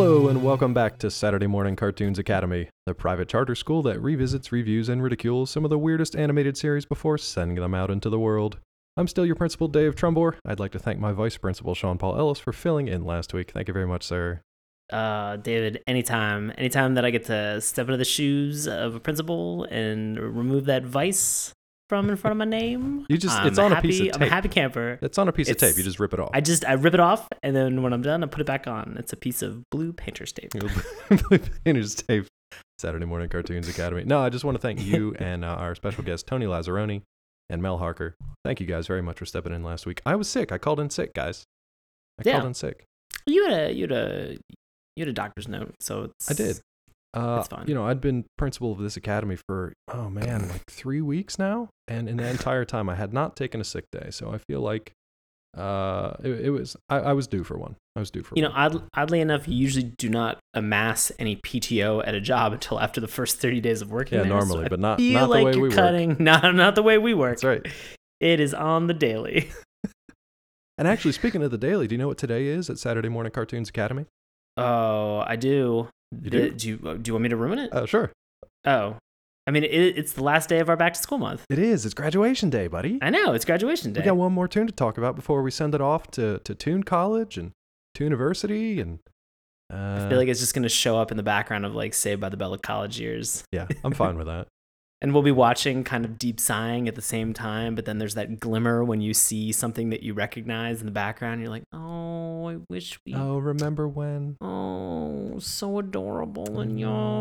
Hello and welcome back to Saturday Morning Cartoons Academy, the private charter school that revisits, reviews, and ridicules some of the weirdest animated series before sending them out into the world. I'm still your principal, Dave Trumbore. I'd like to thank my vice principal, Sean Paul Ellis, for filling in last week. Thank you very much, sir. David, anytime that I get to step into the shoes of a principal and remove that vice from in front of my name, it's on a piece of tape. I'm a happy camper. It's on a piece of tape. You just rip it off. I rip it off, and then when I'm done, I put it back on. It's a piece of blue painter's tape. Blue painter's tape. Saturday Morning Cartoons Academy. No, I just want to thank you and our special guest, Tony Lazzaroni and Mel Harker. Thank you guys very much for stepping in last week. I was sick. I called in sick, guys. Called in sick. You had a doctor's note, so I did. It's fine. You know, I'd been principal of this academy for, like 3 weeks now. And in the entire time, I had not taken a sick day. So I feel like I was due for one. You know, oddly enough, you usually do not amass any PTO at a job until after the first 30 days of working. Yeah, there, normally, so but not the way we work. Not the way we work. That's right. It is on the daily. And actually, speaking of the daily, do you know what today is at Saturday Morning Cartoons Academy? Oh, I do. You do? Do you want me to ruin it? Oh, sure. Oh, I mean, it's the last day of our back to school month. It is. It's graduation day, buddy. I know. It's graduation day. We got one more tune to talk about before we send it off to Toon College and Toon University. And I feel like it's just going to show up in the background of like Saved by the Bell of college years. Yeah, I'm fine with that. And we'll be watching kind of deep sighing at the same time, but then there's that glimmer when you see something that you recognize in the background. You're like, oh, I wish we... Oh, remember when? Oh, so adorable and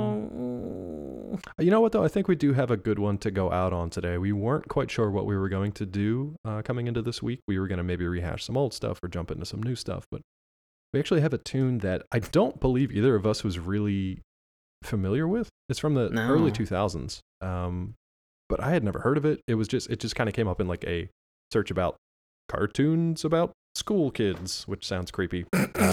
young. You know what, though? I think we do have a good one to go out on today. We weren't quite sure what we were going to do coming into this week. We were going to maybe rehash some old stuff or jump into some new stuff, but we actually have a tune that I don't believe either of us was really familiar with. It's from the early 2000s. But I had never heard of it. It just kind of came up in like a search about cartoons about school kids, which sounds creepy.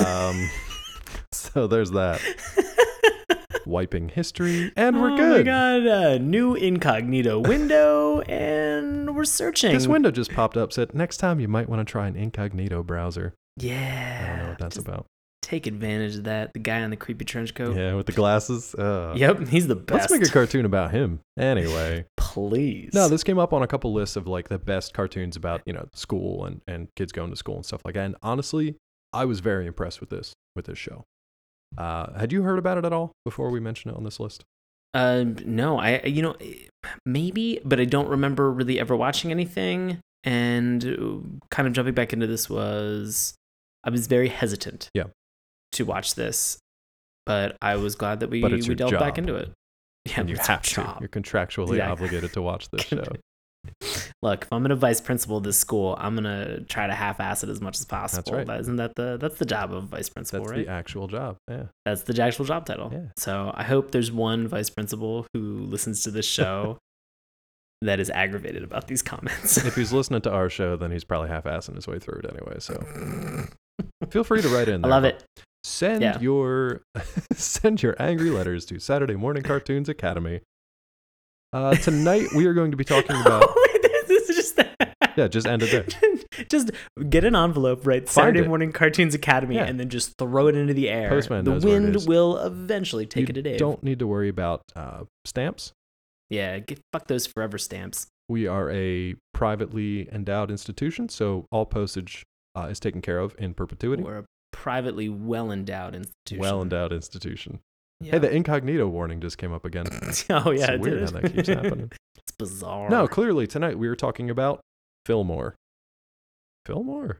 So there's that. Wiping history, and we're good. We got a new incognito window, and we're searching. This window just popped up, said, next time you might want to try an incognito browser. Yeah. I don't know what that's about. Take advantage of that. The guy in the creepy trench coat. Yeah, with the glasses. Yep, he's the best. Let's make a cartoon about him. Anyway. Please. No, this came up on a couple lists of like the best cartoons about, school and kids going to school and stuff like that. And honestly, I was very impressed with this show. Had you heard about it at all before we mentioned it on this list? No, maybe, but I don't remember really ever watching anything. And kind of jumping back into this I was very hesitant. Yeah. To watch this, but I was glad that we delved back into it. Yeah, and you have to. You're contractually obligated to watch this show. Look, if I'm going to vice principal of this school, I'm going to try to half-ass it as much as possible. That's right. Isn't that that's the job of vice principal, right? That's the actual job, yeah. That's the actual job title. Yeah. So I hope there's one vice principal who listens to this show that is aggravated about these comments. If he's listening to our show, then he's probably half-assing his way through it anyway, so feel free to write in there. I love it. Send your angry letters to Saturday Morning Cartoons Academy. Tonight we are going to be talking about. This is just yeah, just end it there. Just get an envelope, write Saturday Morning Cartoons Academy, and then just throw it into the air. Postman the knows wind where it is. Will eventually take it to Dave. Don't need to worry about stamps. Yeah, fuck those forever stamps. We are a privately endowed institution, so all postage is taken care of in perpetuity. We're a privately well-endowed institution. Yeah. Hey, the incognito warning just came up again. Oh, yeah, it's weird how that keeps happening. It's bizarre. No, clearly tonight we were talking about Fillmore. Fillmore.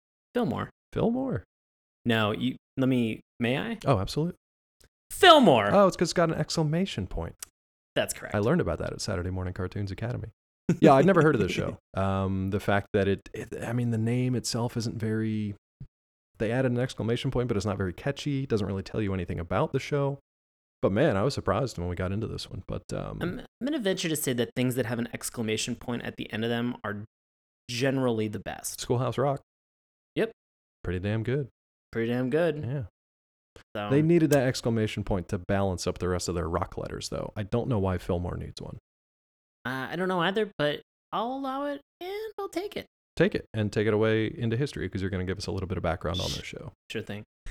No, may I? Oh, absolutely. Fillmore. Oh, it's because it's got an exclamation point. That's correct. I learned about that at Saturday Morning Cartoons Academy. Yeah, I'd never heard of this show. The fact that the name itself isn't very... They added an exclamation point, but it's not very catchy. It doesn't really tell you anything about the show. But man, I was surprised when we got into this one. But I'm going to venture to say that things that have an exclamation point at the end of them are generally the best. Schoolhouse Rock. Yep. Pretty damn good. Yeah. So. They needed that exclamation point to balance up the rest of their rock letters, though. I don't know why Fillmore needs one. I don't know either, but I'll allow it and I'll take it. Take it and take it away into history because you're going to give us a little bit of background on this show. Sure thing.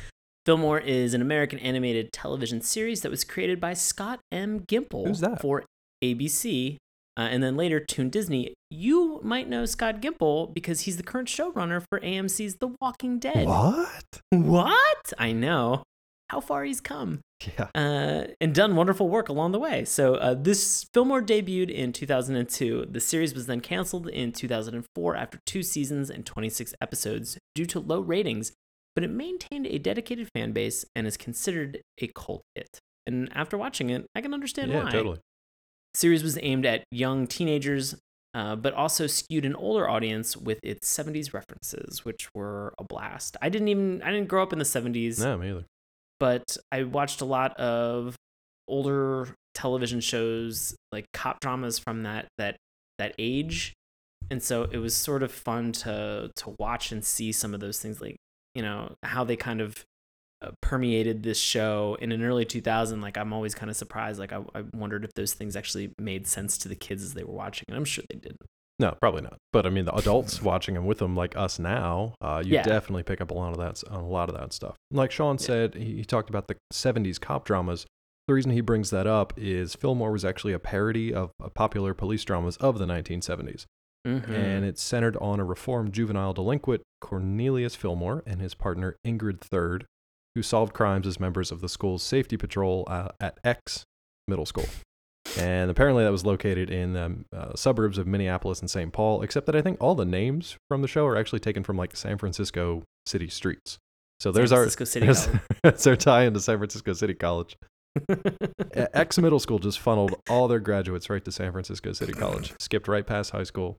Fillmore is an American animated television series that was created by Scott M. Gimple Who's that? for ABC, and then later Toon Disney. You might know Scott Gimple because he's the current showrunner for AMC's The Walking Dead. What? I know. How far he's come. Yeah. And done wonderful work along the way. So this Fillmore debuted in 2002. The series was then canceled in 2004 after 2 seasons and 26 episodes due to low ratings, but it maintained a dedicated fan base and is considered a cult hit. And after watching it, I can understand why. Yeah, totally. The series was aimed at young teenagers, but also skewed an older audience with its 70s references, which were a blast. I didn't grow up in the 70s. No, me either. But I watched a lot of older television shows, like cop dramas from that age, and so it was sort of fun to watch and see some of those things, like, you know, how they kind of permeated this show in an early 2000. Like, I'm always kind of surprised. Like, I wondered if those things actually made sense to the kids as they were watching, and I'm sure they didn't. No, probably not. But I mean, the adults watching them with them, like us now, you definitely pick up a lot of that stuff. Like Sean said, he talked about the 70s cop dramas. The reason he brings that up is Fillmore was actually a parody of popular police dramas of the 1970s. Mm-hmm. And it's centered on a reformed juvenile delinquent, Cornelius Fillmore, and his partner Ingrid Third, who solved crimes as members of the school's safety patrol at X Middle School. And apparently that was located in the suburbs of Minneapolis and St. Paul, except that I think all the names from the show are actually taken from like San Francisco city streets. So that's our tie into San Francisco City College. X Middle School just funneled all their graduates right to San Francisco City College, skipped right past high school.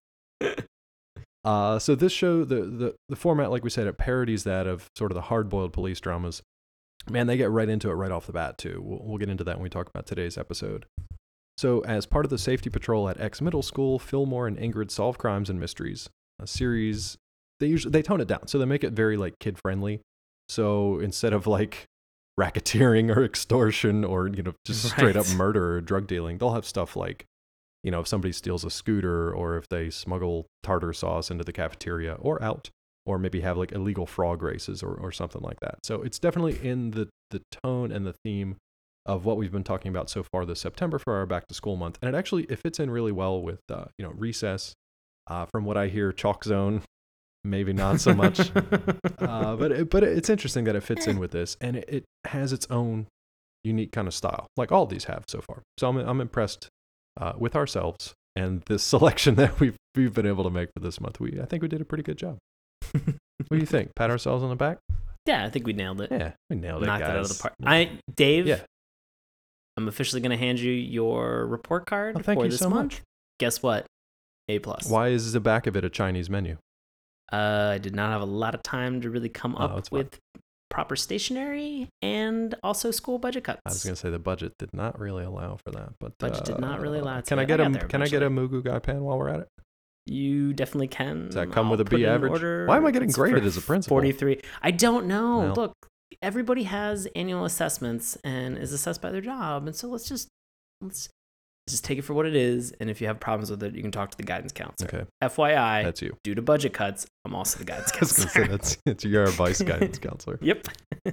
So this show, the format, like we said, it parodies that of sort of the hard-boiled police dramas. Man, they get right into it right off the bat, too. We'll get into that when we talk about today's episode. So as part of the safety patrol at X Middle School, Fillmore and Ingrid solve crimes and mysteries. A series, they tone it down, so they make it very like kid-friendly. So instead of like racketeering or extortion or, you know, just straight up murder or drug dealing, they'll have stuff like, you know, if somebody steals a scooter or if they smuggle tartar sauce into the cafeteria or out, or maybe have like illegal frog races or something like that. So it's definitely in the tone and the theme of what we've been talking about so far this September for our back to school month. And it fits in really well with, you know, recess. From what I hear, Chalk Zone, maybe not so much. But it's interesting that it fits in with this, and it has its own unique kind of style, like all of these have so far. So I'm impressed with ourselves and this selection that we've been able to make for this month. I think we did a pretty good job. What do you think? Pat ourselves on the back? Yeah, I think we nailed it. Yeah, we nailed it, Knocked guys. it out of the park. Dave, yeah. I'm officially going to hand you your report card for this month. Guess what? A+. Why is the back of it a Chinese menu? I did not have a lot of time to really come up with proper stationery and also school budget cuts. I was going to say the budget did not really allow for that, but budget did not really allow. Can I get a Mugu Guy pen while we're at it? You definitely can. Does that come with a B average? Why am I getting graded as a principal? 43. I don't know. Well, look, everybody has annual assessments and is assessed by their job, and so let's just take it for what it is. And if you have problems with it, you can talk to the guidance counselor. Okay. FYI, that's you. Due to budget cuts, I'm also the guidance counselor. That's your vice guidance counselor. Yep.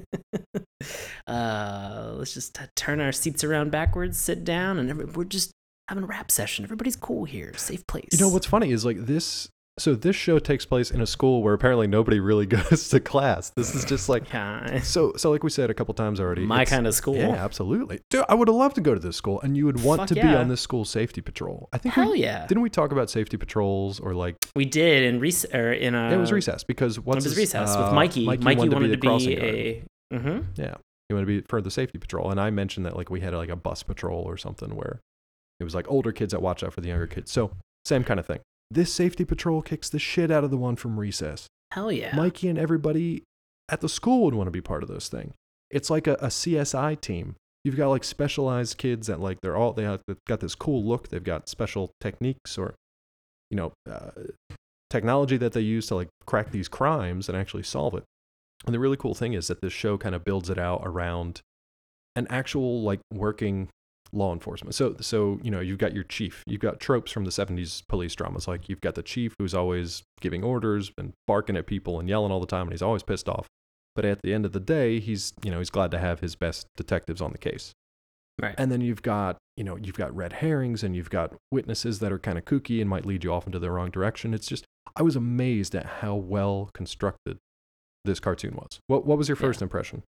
Let's just turn our seats around backwards, sit down, and we're just having a rap session. Everybody's cool here. Safe place. You know what's funny is like this. So this show takes place in a school where apparently nobody really goes to class. This is just like so like we said a couple times already. My kind of school. Yeah, absolutely. Dude, I would have loved to go to this school, and you would want to be on this school safety patrol. I think. Didn't we talk about safety patrols or like? We did in recess. It was recess because it was recess with Mikey. Mikey wanted to be a. Mm-hmm. Yeah, he wanted to be for the safety patrol, and I mentioned that like we had like a bus patrol or something where it was like older kids that watch out for the younger kids. So same kind of thing. This safety patrol kicks the shit out of the one from recess. Hell yeah. Mikey and everybody at the school would want to be part of this thing. It's like a CSI team. You've got like specialized kids that like they've got this cool look. They've got special techniques or, you know, technology that they use to like crack these crimes and actually solve it. And the really cool thing is that this show kind of builds it out around an actual like working law enforcement. So you know, you've got your chief. You've got tropes from the 70s police dramas. Like you've got the chief who's always giving orders and barking at people and yelling all the time, and he's always pissed off. But at the end of the day, he's glad to have his best detectives on the case. Right. And then you've got red herrings and you've got witnesses that are kind of kooky and might lead you off into the wrong direction. It's just, I was amazed at how well constructed this cartoon was. What was your first impression?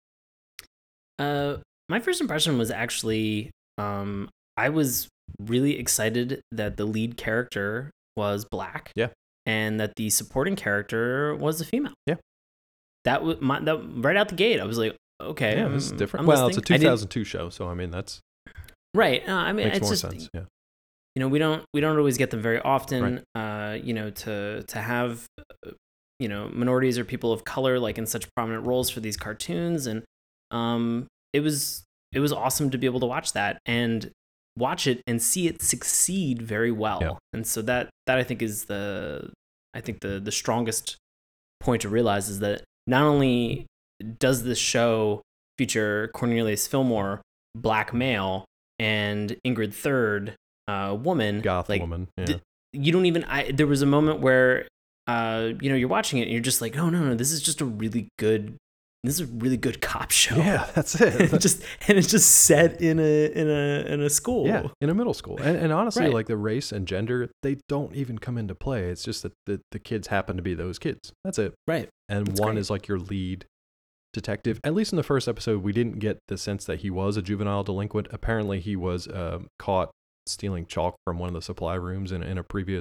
My first impression was actually, I was really excited that the lead character was black. Yeah. And that the supporting character was a female. Yeah. That was right out the gate. I was like, okay, yeah, this is different. Well, it's a 2002 show, so I mean that's right. I mean, makes it's more just sense. Yeah. We don't always get them very often. Right. To have minorities or people of color like in such prominent roles for these cartoons, and it was awesome to be able to watch it and see it succeed very well. Yeah. And so that I think is the strongest point to realize is that not only does this show feature Cornelius Fillmore, black male, and Ingrid Third, woman, goth woman. Yeah. You don't even. There was a moment where, you're watching it and you're just like, oh no, this is just a really good. This is a really good cop show. Yeah, that's it. It's just set in a school. Yeah, in a middle school. And honestly, Right. like the race and gender, they don't even come into play. It's just that the kids happen to be those kids. That's it. Right. And That's one great. is like your lead detective. At least in the first episode, we didn't get the sense that he was a juvenile delinquent. Apparently, he was caught stealing chalk from one of the supply rooms in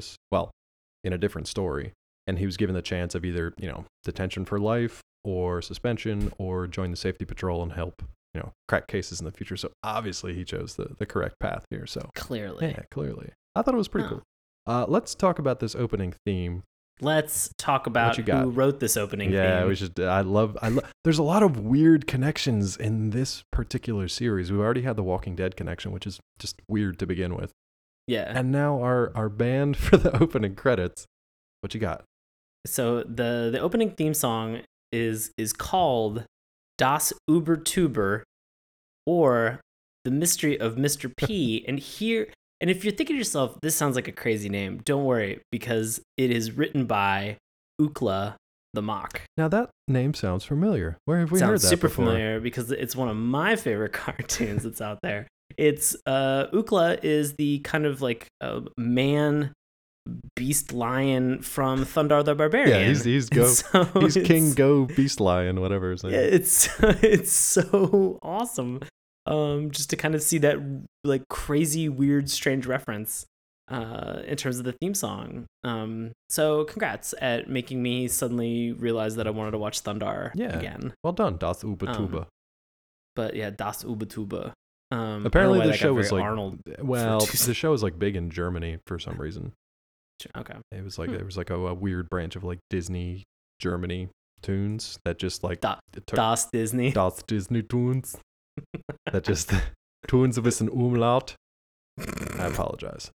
a different story. And he was given the chance of either, detention for life or suspension or join the safety patrol and help, crack cases in the future. So obviously he chose the correct path here. So Clearly. yeah, clearly. I thought it was pretty cool. Let's talk about this opening theme. Let's talk about you got? who wrote this opening Yeah, theme. I love there's a lot of weird connections in this particular series. We already had the Walking Dead connection, which is just weird to begin with. Yeah. And now our band for the opening credits. What you got? So the opening theme song is called Das Übertuber, or The Mystery of Mr. P. And if you're thinking to yourself, this sounds like a crazy name, don't worry, because it is written by Ookla the Mock. Now that name sounds familiar. Where have we heard that Sounds super before? familiar because it's one of my favorite cartoons that's out there. It's Ookla is the kind of like man beast lion from Thundar the Barbarian. Yeah, he's King Go Beast Lion, whatever his name. Yeah, it's so awesome. Just to kind of see that like crazy, weird, strange reference in terms of the theme song. So congrats at making me suddenly realize that I wanted to watch Thundar again. Well done, Das Ubatuba. But yeah, Das Ubatuba. Apparently the show was like Arnold. the show was like big in Germany for some reason. Okay. It was like there was like a weird branch of like Disney Germany tunes that just like Das Disney. Das Disney tunes. That just tunes with an umlaut. I apologize.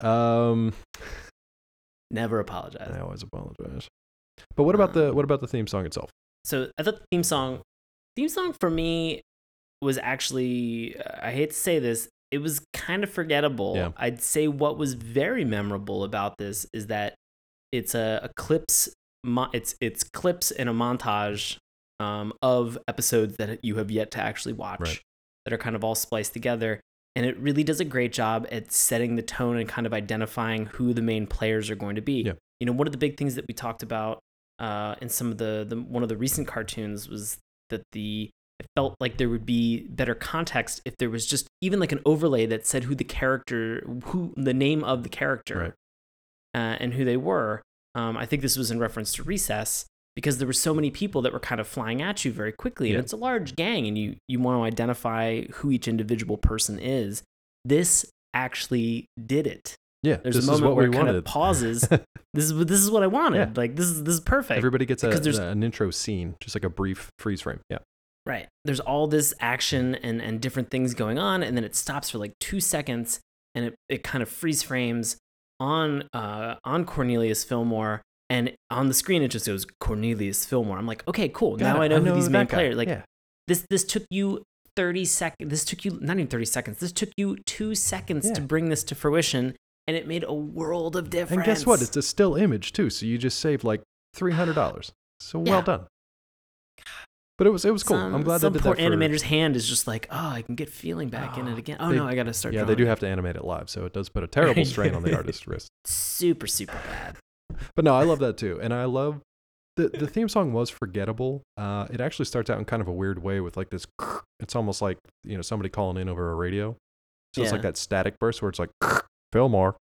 Never apologize. I always apologize. But what about the theme song itself? So I thought the theme song for me was actually, I hate to say this, it was kind of forgettable. Yeah. I'd say what was very memorable about this is that it's a clips. It's clips in a montage of episodes that you have yet to actually watch, right, that are kind of all spliced together. And it really does a great job at setting the tone and kind of identifying who the main players are going to be. Yeah. One of the big things that we talked about in some of the one of the recent cartoons was that it felt like there would be better context if there was just even like an overlay that said who the name of the character, right, and who they were. I think this was in reference to Recess, because there were so many people that were kind of flying at you very quickly, and it's a large gang, and you want to identify who each individual person is. This actually did it. Yeah, There's this a moment is what where we it kind wanted. of pauses. This is what I wanted. Yeah. Like this is perfect. Everybody gets Because an intro scene, just like a brief freeze frame. Yeah. Right. There's all this action and different things going on, and then it stops for like 2 seconds, and it kind of freeze frames on Cornelius Fillmore, and on the screen it just goes Cornelius Fillmore. I'm like, okay, cool. Now I know who these main players. Like this took you 30 seconds. This took you not even 30 seconds. This took you 2 seconds to bring this to fruition, and it made a world of difference. And guess what? It's a still image too, so you just saved like $300. So well done. But it was cool. I'm glad they some did poor that. Some animator's hand is just like, oh, I can get feeling back in it again. Oh no, I gotta start. Yeah, they do have to animate it live, so it does put a terrible strain on the artist's wrist. Super bad. But no, I love that too, and I love the theme song was forgettable. It actually starts out in kind of a weird way with like this. It's almost like somebody calling in over a radio. So it's like that static burst where it's like Fillmore,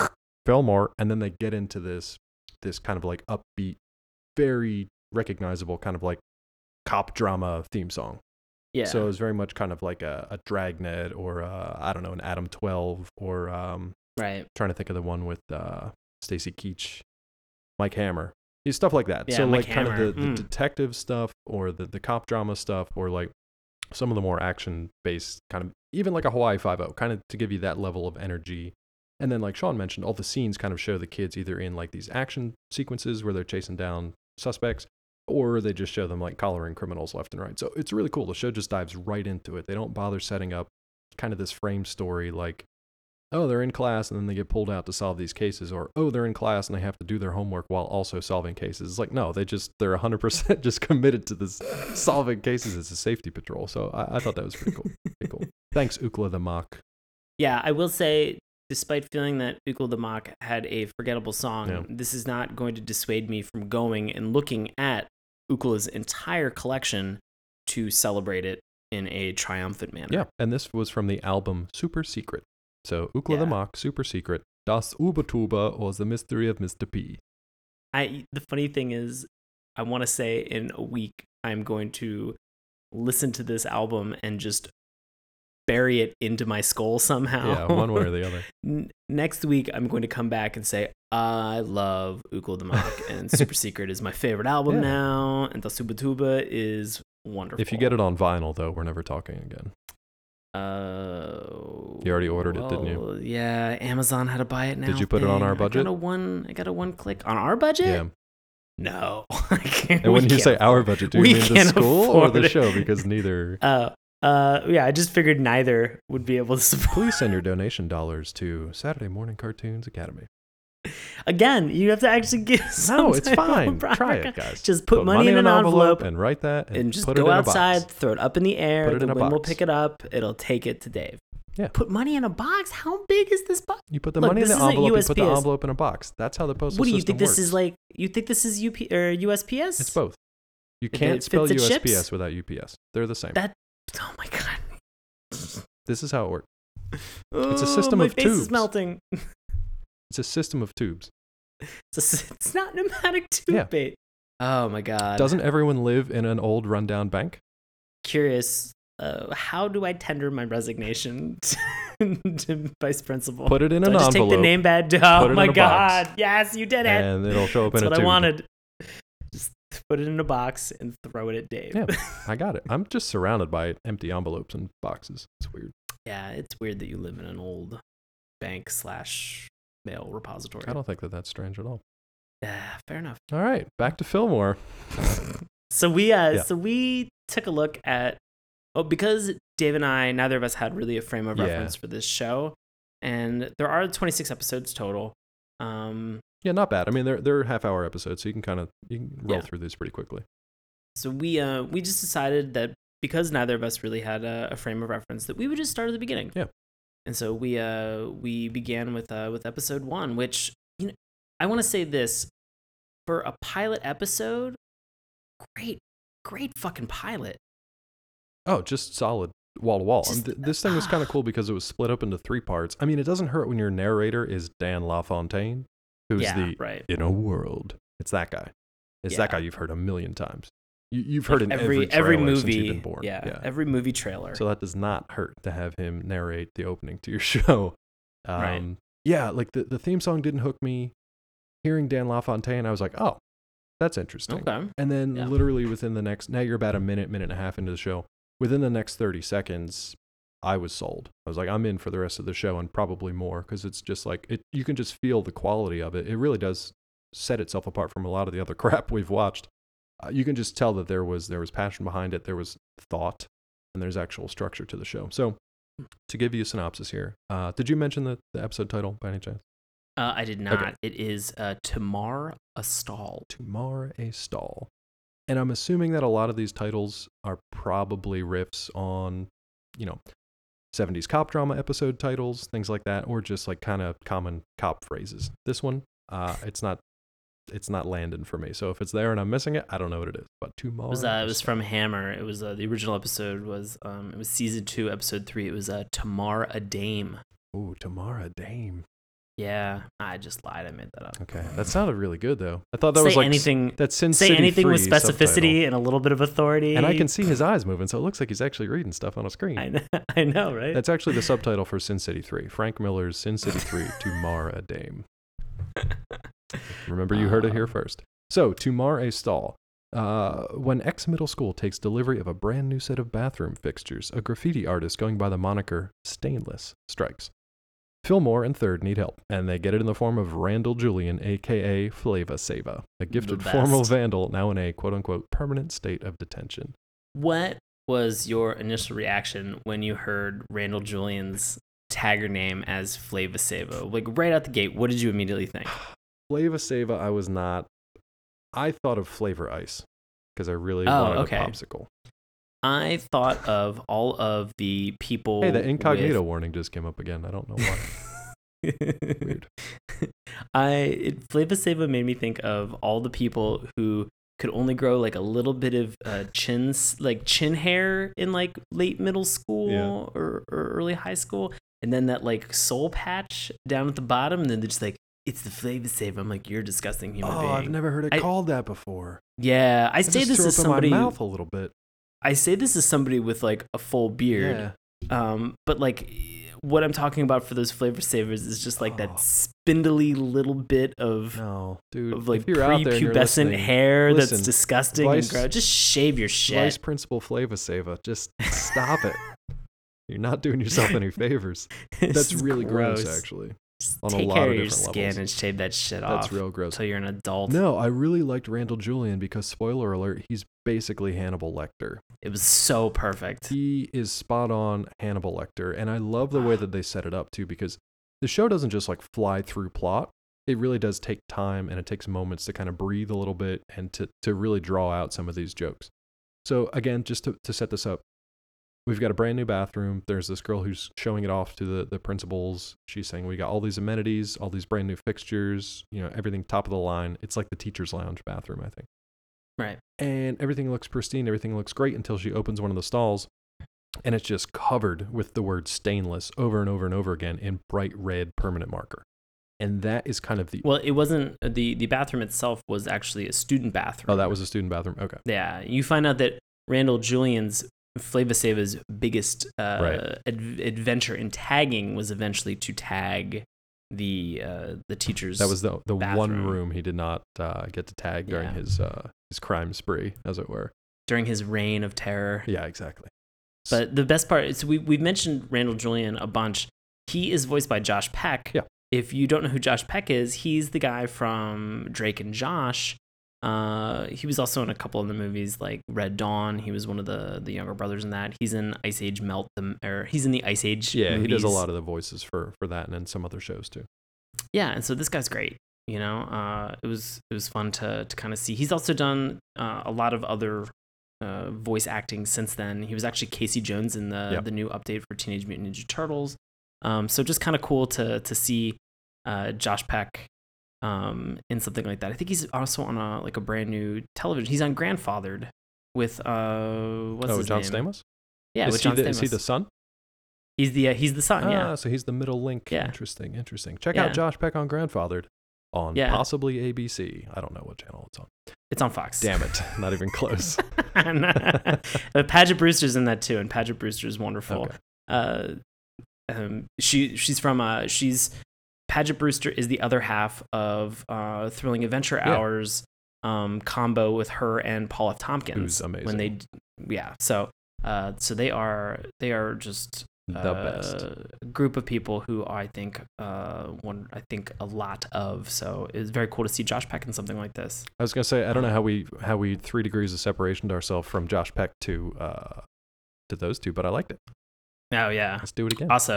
and then they get into this kind of like upbeat, very recognizable kind of like cop drama theme song. Yeah. So it was very much kind of like a Dragnet or I don't know, an Adam 12 or right. Trying to think of the one with Stacy Keach, Mike Hammer. Stuff like that. Yeah, so Mike like kind Hammer. of the detective stuff or the cop drama stuff or like some of the more action based kind of even like a Hawaii Five-0 kind of to give you that level of energy. And then like Sean mentioned, all the scenes kind of show the kids either in like these action sequences where they're chasing down suspects or they just show them like collaring criminals left and right. So it's really cool. The show just dives right into it. They don't bother setting up kind of this frame story like, oh, they're in class and then they get pulled out to solve these cases, or oh, they're in class and they have to do their homework while also solving cases. It's like, no, they're 100% just committed to this solving cases as a safety patrol. So I thought that was pretty cool. Pretty cool. Thanks, Ookla the Mock. Yeah, I will say, despite feeling that Ookla the Mock had a forgettable song, this is not going to dissuade me from going and looking at Ookla's entire collection to celebrate it in a triumphant manner. Yeah, and this was from the album Super Secret. So Ookla the Mock, Super Secret, Das Ubatuba, or The Mystery of Mr. P. The funny thing is, I want to say in a week, I'm going to listen to this album and just bury it into my skull somehow. Yeah, one way or the other. Next week, I'm going to come back and say, I love Ookla the Mock, and Super Secret is my favorite album now, and Das Ubatuba is wonderful. If you get it on vinyl, though, we're never talking again. You already ordered it, didn't you? Yeah, Amazon had to buy it now. Did you put it on our budget? I got a one click on our budget. Yeah. No. And when you say our budget, do you mean the school or the show? Because neither. Yeah, I just figured neither would be able to support. Please send your donation dollars to Saturday Morning Cartoons Academy. Again, you have to actually give. No, it's fine. Try it, guys. Just put money in an envelope and write that, and just put go it in outside, a box. throw it up in the air. Put it the in a wind will box. pick it up. It'll take it to Dave. Yeah. Put money in a box. How big is this box? You put the money in the envelope. You put the USPS. envelope in a box. That's how the postal What do you system think this works. is like? You think this is USPS? It's both. You If can't it spell fits the USPS chips? without UPS. They're the same. Oh my god. This is how it works. It's a system my of face tubes. is melting. It's a system of tubes. It's not pneumatic tube Yeah. bait. Oh my god. Doesn't everyone live in an old rundown bank? Curious. How do I tender my resignation to vice principal? Put it in an just envelope. take the name badge. put Oh it in my a god. box, Yes, you did it. and it'll show up That's in a what tube. I wanted. Just put it in a box and throw it at Dave. Yeah, I got it. I'm just surrounded by empty envelopes and boxes. It's weird. Yeah, it's weird that you live in an old bank/mail repository. I don't think that that's strange at all. Yeah, fair enough. All right, back to Fillmore. So we took a look at because Dave and I, neither of us had really a frame of reference for this show, and there are 26 episodes total. Yeah, not bad. I mean, they're half-hour episodes, so you can roll through these pretty quickly. So we just decided that because neither of us really had a frame of reference, that we would just start at the beginning. Yeah. And so we began with episode 1, which I want to say this for a pilot episode, great fucking pilot. Oh, just solid wall to wall. This thing was kind of cool because it was split up into 3 parts. I mean, it doesn't hurt when your narrator is Dan LaFontaine, who's in a world. It's that guy. It's that guy you've heard a million times. You've heard in every movie since you've been born. Yeah, every movie trailer. So that does not hurt to have him narrate the opening to your show. Right. Yeah, like the theme song didn't hook me. Hearing Dan LaFontaine, I was like, oh, that's interesting. Okay. And then literally within the next, now you're about a minute and a half into the show. Within the next 30 seconds, I was sold. I was like, I'm in for the rest of the show and probably more because it's just like, you can just feel the quality of it. It really does set itself apart from a lot of the other crap we've watched. You can just tell that there was passion behind it. There was thought and there's actual structure to the show. So to give you a synopsis here, did you mention the episode title by any chance? I did not. Okay. It is To Mar a Stall. To Mar a Stall. And I'm assuming that a lot of these titles are probably riffs on, 70s cop drama episode titles, things like that, or just like kind of common cop phrases. This one, it's not landing for me. So if it's there and I'm missing it, I don't know what it is. But tomorrow, It was from Hammer. It was the original episode was it was season 2, episode 3. It was Tamar a Dame. Ooh, Tamar a Dame. Yeah, I just lied. I made that up. Okay, that sounded really good though. I thought that Say was like anything. That Sin Say City anything 3 with specificity subtitle. and a little bit of authority. And I can see his eyes moving, so it looks like he's actually reading stuff on a screen. I know, right? That's actually the subtitle for Sin City 3. Frank Miller's Sin City 3, Tamar a Dame. Remember, you heard it here first. So, Tamar a Stall. When X Middle School takes delivery of a brand new set of bathroom fixtures, a graffiti artist going by the moniker Stainless strikes. Fillmore and Third need help, and they get it in the form of Randall Julian, a.k.a. Flava Sava, a gifted formal vandal now in a quote-unquote permanent state of detention. What was your initial reaction when you heard Randall Julian's tagger name as Flava Sava? Like, right out the gate, what did you immediately think? Flava Sava, I thought of Flavor Ice, because I really wanted a popsicle. I thought of all of the people. Hey, the incognito warning just came up again. I don't know why. Weird. Flava Sava made me think of all the people who could only grow like a little bit of chin hair in like late middle school or early high school, and then that like soul patch down at the bottom, and then they're just like, it's the Flava Sava. I'm like, you're a disgusting human being. I've never heard it called that before. Yeah, I say this is somebody. My mouth a little bit. I say this is somebody with like a full beard. Yeah. But like what I'm talking about for those Flavor Savers is just like that spindly little bit of like prepubescent hair that's disgusting and gross. Just shave your shit. Vice Principal Flava Sava, just stop it. You're not doing yourself any favors. That's really gross actually. Just take care of your skin and shave that shit off. That's real gross. Until you're an adult. No, I really liked Randall Julian because, spoiler alert, he's basically Hannibal Lecter. It was so perfect. He is spot on Hannibal Lecter, and I love the way that they set it up too, because the show doesn't just like fly through plot. It really does take time, and it takes moments to kind of breathe a little bit and to really draw out some of these jokes. So again, just to set this up, we've got a brand new bathroom. There's this girl who's showing it off to the principals. She's saying, we got all these amenities, all these brand new fixtures, everything top of the line. It's like the teacher's lounge bathroom, I think. Right. And everything looks pristine. Everything looks great until she opens one of the stalls, and it's just covered with the word stainless over and over and over again in bright red permanent marker. And that is kind of Well, it wasn't, the bathroom itself was actually a student bathroom. Oh, that was a student bathroom? Okay. Yeah. You find out that Randall Julian's Flava Sava's biggest adventure in tagging was eventually to tag the teacher's. That was the bathroom. One room he did not get to tag during his crime spree, as it were. During his reign of terror. Yeah, exactly. But the best part is we've mentioned Randall Julian a bunch. He is voiced by Josh Peck. Yeah. If you don't know who Josh Peck is, he's the guy from Drake and Josh. He was also in a couple of the movies like Red Dawn. He was one of the younger brothers in that. He's in Ice Age he's in the Ice Age movies. He does a lot of the voices for that and in some other shows too. Yeah, and so this guy's great. It was fun to kind of see. He's also done a lot of other voice acting since then. He was actually Casey Jones in the new update for Teenage Mutant Ninja Turtles. So just kind of cool to see Josh Peck in something like that. I think he's also on a brand new television. He's on Grandfathered with what's his John name? Stamos? Yeah, with John Stamos. Is he the son? He's the son. Yeah. So he's the middle link. Yeah. Interesting. Check out Josh Peck on Grandfathered on possibly ABC. I don't know what channel it's on. It's on Fox. Damn it! Not even close. Paget Brewster's in that too, and Paget Brewster's wonderful. Okay. She's Paget Brewster is the other half of Thrilling Adventure Hours combo with her and Paul F. Tompkins. Who's amazing. So they are just the best group of people who I think a lot of. So it's very cool to see Josh Peck in something like this. I was gonna say, I don't know how we 3 degrees of separation to ourselves from Josh Peck to those two, but I liked it. Oh yeah, let's do it again. Also,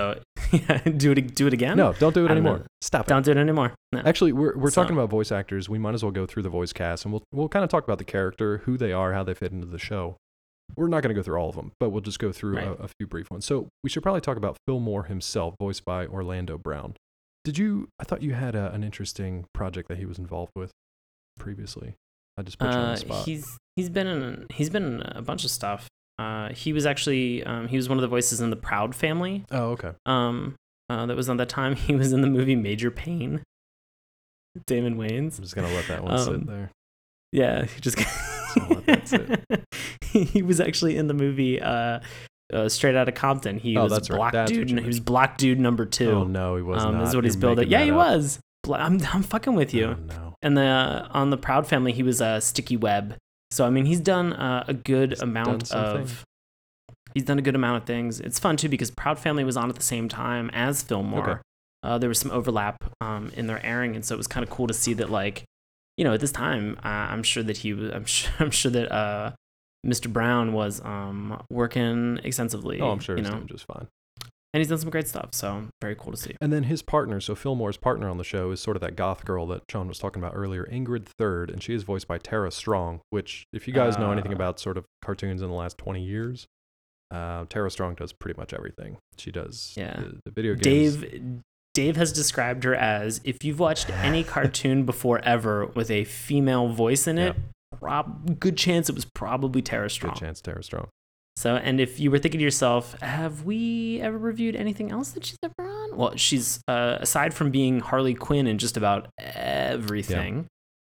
Yeah, do it again. No, don't do it I don't anymore. know. Stop it. Don't do it anymore. No. Actually, we're So- talking about voice actors. We might as well go through the voice cast, and we'll kind of talk about the character, who they are, how they fit into the show. We're not going to go through all of them, but we'll just go through Right. a few brief ones. So we should probably talk about Fillmore himself, voiced by Orlando Brown. I thought you had an interesting project that he was involved with previously. I just put you on the spot. He's been in a bunch of stuff. He was actually he was one of the voices in the Proud Family. Oh, okay. That was on that time. He was in the movie Major Payne. Damon Wayans. I'm just going to let that one sit there. Yeah, he just. let that sit. He was actually in the movie Straight Outta Compton. He was that's right. Black That's Dude. what you He was Black Dude number 2. Oh, no, he was not. This is what he's You're billed it. making Yeah, that he up. was. I'm fucking with you. Oh, no. And on the Proud Family, he was Sticky Web. So I mean, he's done a good amount of. He's done a good amount of things. It's fun too because Proud Family was on at the same time as Fillmore. Okay. There was some overlap in their airing, and so it was kind of cool to see that, like, you know, at this time, I'm sure that he was. I'm sure that Mr. Brown was working extensively. Oh, I'm sure he's you know? doing just fine. And he's done some great stuff, so very cool to see. And then his partner, so Fillmore's partner on the show, is sort of that goth girl that Sean was talking about earlier, Ingrid Third, and she is voiced by Tara Strong, which, if you guys know anything about sort of cartoons in the last 20 years, Tara Strong does pretty much everything. She does the video games. Dave has described her as, if you've watched any cartoon before ever with a female voice in it, good chance it was probably Tara Strong. Good chance Tara Strong. So, and if you were thinking to yourself, have we ever reviewed anything else that she's ever on? Well, she's, aside from being Harley Quinn in just about everything,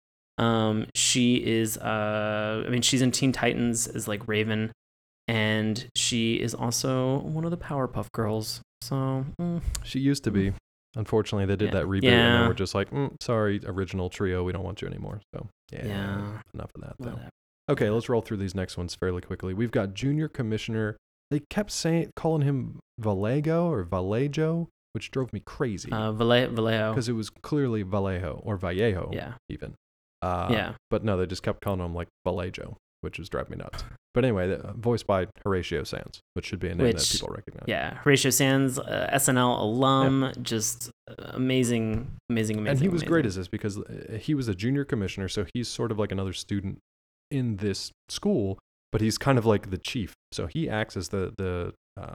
she is, she's in Teen Titans as, like, Raven, and she is also one of the Powerpuff Girls. So, She used to be. Unfortunately, they did that reboot, and they were just like, sorry, original trio, we don't want you anymore. So, enough of that, though. Okay, let's roll through these next ones fairly quickly. We've got Junior Commissioner. They kept calling him Vallejo or Vallejo, which drove me crazy. Vallejo. Because it was clearly Vallejo or Vallejo, even. But no, they just kept calling him like Vallejo, which was driving me nuts. But anyway, voiced by Horatio Sanz, which should be a name that people recognize. Yeah, Horatio Sanz, SNL alum, just amazing. And he was great as this because he was a junior commissioner, so he's sort of like another student in this school, but he's kind of like the chief. So he acts as the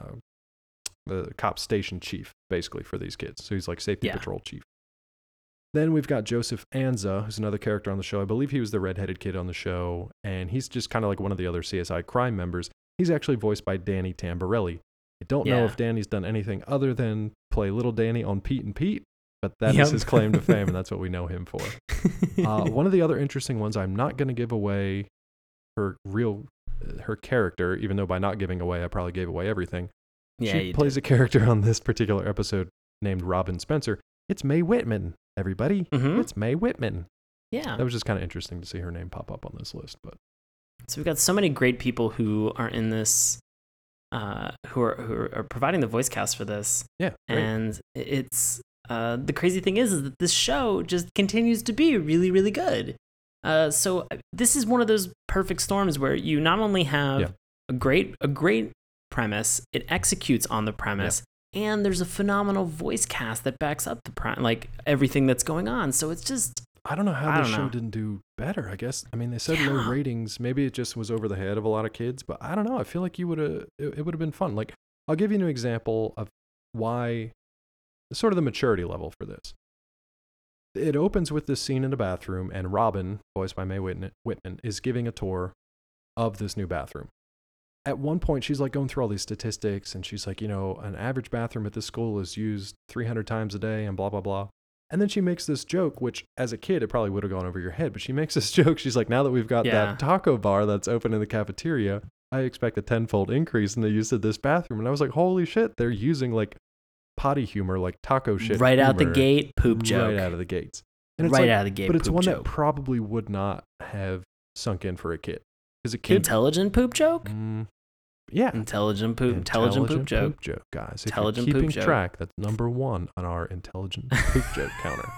cop station chief, basically, for these kids. So he's like safety patrol chief. Then we've got Joseph Anza, who's another character on the show. I believe he was the redheaded kid on the show, and he's just kind of like one of the other CSI crime members. He's actually voiced by Danny Tamborelli. I don't know if Danny's done anything other than play Little Danny on Pete and Pete, but that is his claim to fame, and that's what we know him for. One of the other interesting ones, I'm not going to give away her character, even though by not giving away, I probably gave away everything. She plays a character on this particular episode named Robin Spencer. It's Mae Whitman, everybody. Mm-hmm. It's Mae Whitman. Yeah. That was just kind of interesting to see her name pop up on this list. But so we've got so many great people who are in this, who are providing the voice cast for this. Yeah. Great. And it's the crazy thing is that this show just continues to be really, really good. So this is one of those perfect storms where you not only have a great premise, it executes on the premise. Yeah. And there's a phenomenal voice cast that backs up like everything that's going on. So it's just, I don't know how the show didn't do better, I guess. I mean, they said low ratings. Maybe it just was over the head of a lot of kids, but I don't know. I feel like it would have been fun. Like, I'll give you an example of why, sort of the maturity level for this. It opens with this scene in a bathroom, and Robin, voiced by Mae Whitman, is giving a tour of this new bathroom. At one point, she's like going through all these statistics, and she's like, an average bathroom at this school is used 300 times a day, and blah, blah, blah. And then she makes this joke, which as a kid, it probably would have gone over your head, but she makes this joke. She's like, now that we've got that taco bar that's open in the cafeteria, I expect a 10-fold increase in the use of this bathroom. And I was like, holy shit, they're using like potty humor, like taco shit right humor, out the gate, poop joke. Right out of the gates. And it's right out of the gate, but it's one joke. That probably would not have sunk in for a kid. Because a kid... Intelligent poop joke? Yeah. Intelligent poop joke. Guys. If Intelligent you're keeping poop joke. track, that's number 1 on our intelligent poop joke counter.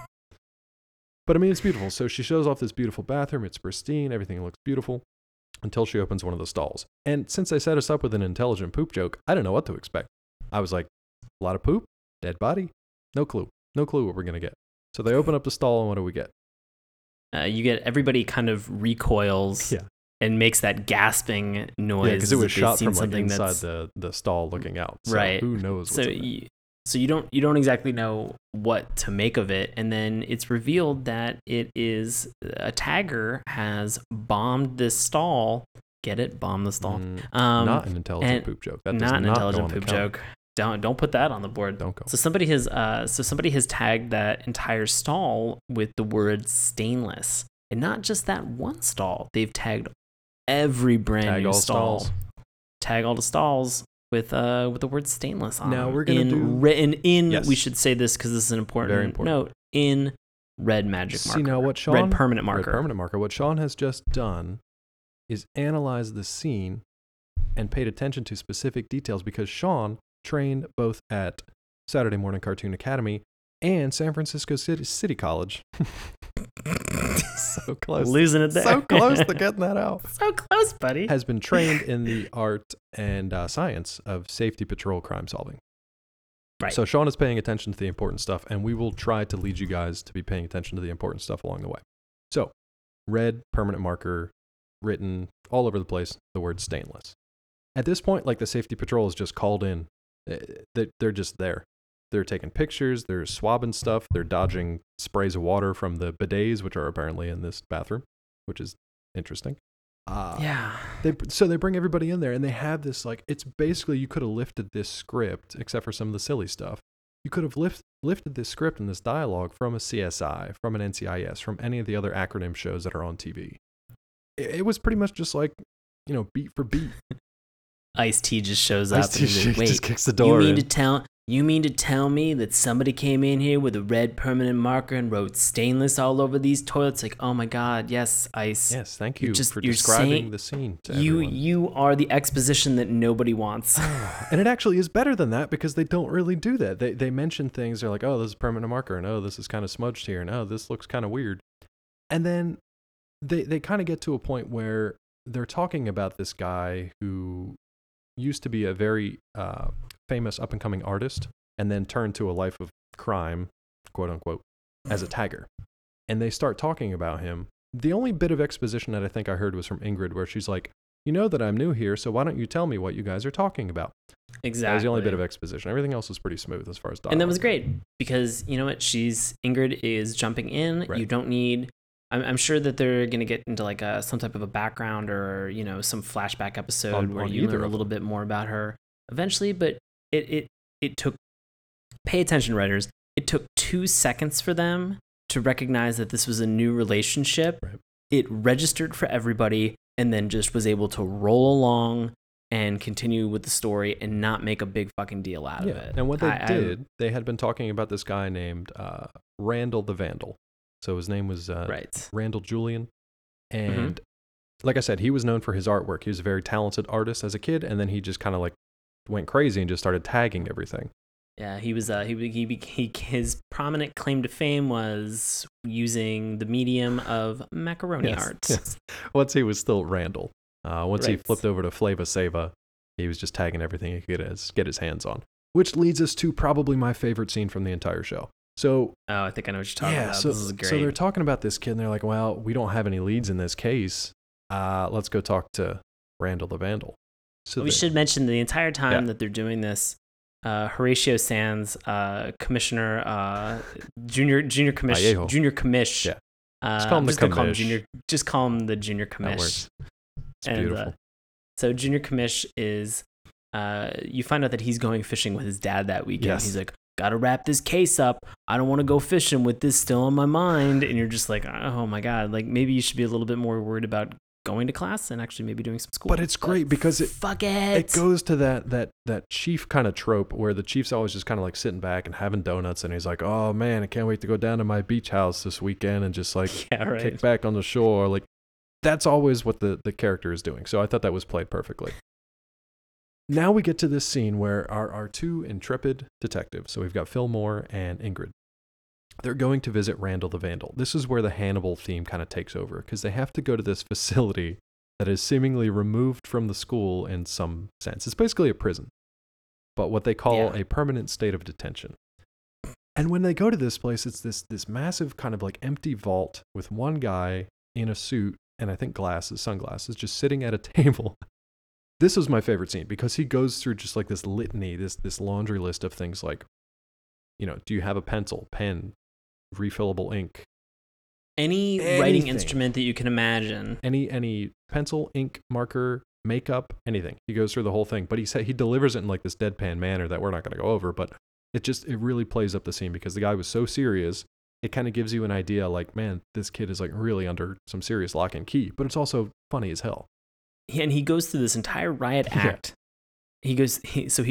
But I mean, it's beautiful. So she shows off this beautiful bathroom. It's pristine. Everything looks beautiful until she opens one of the stalls. And since they set us up with an intelligent poop joke, I don't know what to expect. I was like, a lot of poop? Dead body? No clue. No clue what we're going to get. So they open up the stall, and what do we get? You get everybody kind of recoils and makes that gasping noise. Yeah, because it was shot from like inside that's the stall looking out. So right. who knows what's in there. So you don't exactly know what to make of it, and then it's revealed that it is a tagger has bombed this stall. Get it? Bomb the stall. Not an intelligent poop joke. That does not an intelligent poop joke. Don't put that on the board. Don't go. So somebody has tagged that entire stall with the word stainless, and not just that one stall. They've tagged every brand new stall. Tag all the stalls with the word stainless on. Now we're gonna written in. Yes. We should say this because this is an Very important note in red magic marker. See now what Sean red permanent marker. Red permanent marker. What Sean has just done is analyze the scene and paid attention to specific details because Sean trained both at Saturday Morning Cartoon Academy and San Francisco City College. So close. Losing it there. So close to getting that out. So close, buddy. Has been trained in the art and science of safety patrol crime solving. Right. So Sean is paying attention to the important stuff, and we will try to lead you guys to be paying attention to the important stuff along the way. So, red permanent marker written all over the place, the word stainless. At this point, like the safety patrol is just called in. They're just there. They're taking pictures, they're swabbing stuff, they're dodging sprays of water from the bidets, which are apparently in this bathroom, which is interesting. Yeah. So they bring everybody in there, and they have this, like, it's basically, you could have lifted this script, except for some of the silly stuff. You could have lifted this script and this dialogue from a CSI, from an NCIS, from any of the other acronym shows that are on TV. It was pretty much just like, beat for beat. Ice-T just shows up and wait, just kicks the door You mean to tell me that somebody came in here with a red permanent marker and wrote stainless all over these toilets? Like, oh my God, yes, Ice. Yes, thank you for describing the scene to everyone. You are the exposition that nobody wants. And it actually is better than that because they don't really do that. They mention things, they're like, oh, this is a permanent marker, and oh, this is kind of smudged here, and oh, this looks kind of weird. And then they kind of get to a point where they're talking about this guy who used to be a very famous up-and-coming artist and then turned to a life of crime, quote-unquote, as a tagger. And they start talking about him. The only bit of exposition that I think I heard was from Ingrid, where she's like, you know that I'm new here, so why don't you tell me what you guys are talking about? Exactly. That was the only bit of exposition. Everything else was pretty smooth as far as dialogue. And that was great because, you know what, Ingrid is jumping in. Right. You don't need... I'm sure that they're going to get into like some type of a background or, some flashback episode where you learn a little bit more about her eventually, but it took, pay attention, writers, it took 2 seconds for them to recognize that this was a new relationship. Right. It registered for everybody and then just was able to roll along and continue with the story and not make a big fucking deal out of it. And what they they had been talking about this guy named Randall the Vandal. So his name was Randall Julian. And like I said, he was known for his artwork. He was a very talented artist as a kid, and then he just kind of like went crazy and just started tagging everything. Yeah, he was his prominent claim to fame was using the medium of macaroni art. Yes. Once he was still Randall. Once he flipped over to Flava Sava, he was just tagging everything he could get his hands on. Which leads us to probably my favorite scene from the entire show. So, I think I know what you're talking about. This is great. So they're talking about this kid, and they're like, well, we don't have any leads in this case. Let's go talk to Randall the Vandal. So we should mention the entire time that they're doing this, Horatio Sands, Commissioner, Junior Commish. Yeah. Just call him the Commish. Just call him the Junior Commish. That works. It's beautiful. So Junior Commish is, you find out that he's going fishing with his dad that weekend. Yes. He's like, gotta wrap this case up. I don't want to go fishing with this still on my mind. And you're just like, oh my God, like maybe you should be a little bit more worried about going to class and actually maybe doing some school. But it's great because it goes to that chief kind of trope where the chief's always just kind of like sitting back and having donuts, and he's like, oh man, I can't wait to go down to my beach house this weekend and just like kick back on the shore. Like that's always what the character is doing. So I thought that was played perfectly. Now we get to this scene where our two intrepid detectives, so we've got Phil Moore and Ingrid, they're going to visit Randall the Vandal. This is where the Hannibal theme kind of takes over, because they have to go to this facility that is seemingly removed from the school in some sense. It's basically a prison, but what they call a permanent state of detention. And when they go to this place, it's this massive kind of like empty vault with one guy in a suit and I think sunglasses, just sitting at a table. This was my favorite scene because he goes through just like this litany, this laundry list of things like, do you have a pencil, pen, refillable ink? Any writing instrument that you can imagine. Any pencil, ink, marker, makeup, anything. He goes through the whole thing, but he delivers it in like this deadpan manner that we're not going to go over, but it really plays up the scene because the guy was so serious. It kind of gives you an idea like, man, this kid is like really under some serious lock and key, but it's also funny as hell. And he goes through this entire riot act. He gives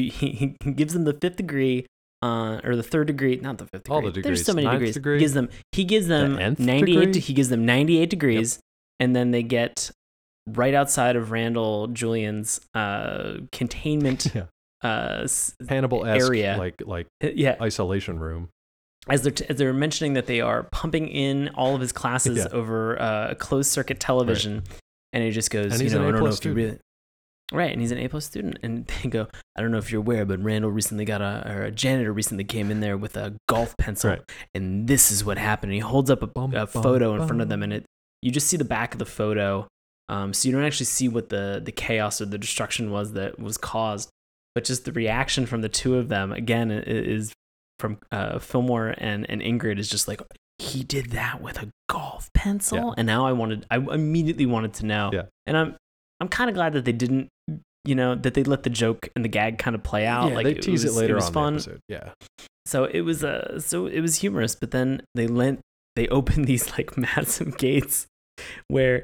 them the 5th degree, or the 3rd degree, not the 5th degree. All the degrees. There's so many degrees. Degree, he gives them the 98. Degree? He gives them 98 degrees, and then they get right outside of Randall Julian's containment Hannibal-esque area, like yeah, isolation room. As they're mentioning that they are pumping in all of his classes over a closed circuit television, right. And he just goes, and he's an I don't know if student. you really, right? And he's an A+ student, and they go, I don't know if you're aware, but Randall recently got a janitor recently came in there with a golf pencil, right. And this is what happened. And he holds up a photo in front of them, and you just see the back of the photo, so you don't actually see what the chaos or the destruction was that was caused, but just the reaction from the two of them again is. From Fillmore and Ingrid is just like, he did that with a golf pencil, yeah. And now I immediately wanted to know, yeah. And I'm kind of glad that they didn't, that they let the joke and the gag kind of play out. Yeah, like they tease it later on fun. the episode. Yeah. So it was humorous, but then they open these like massive gates where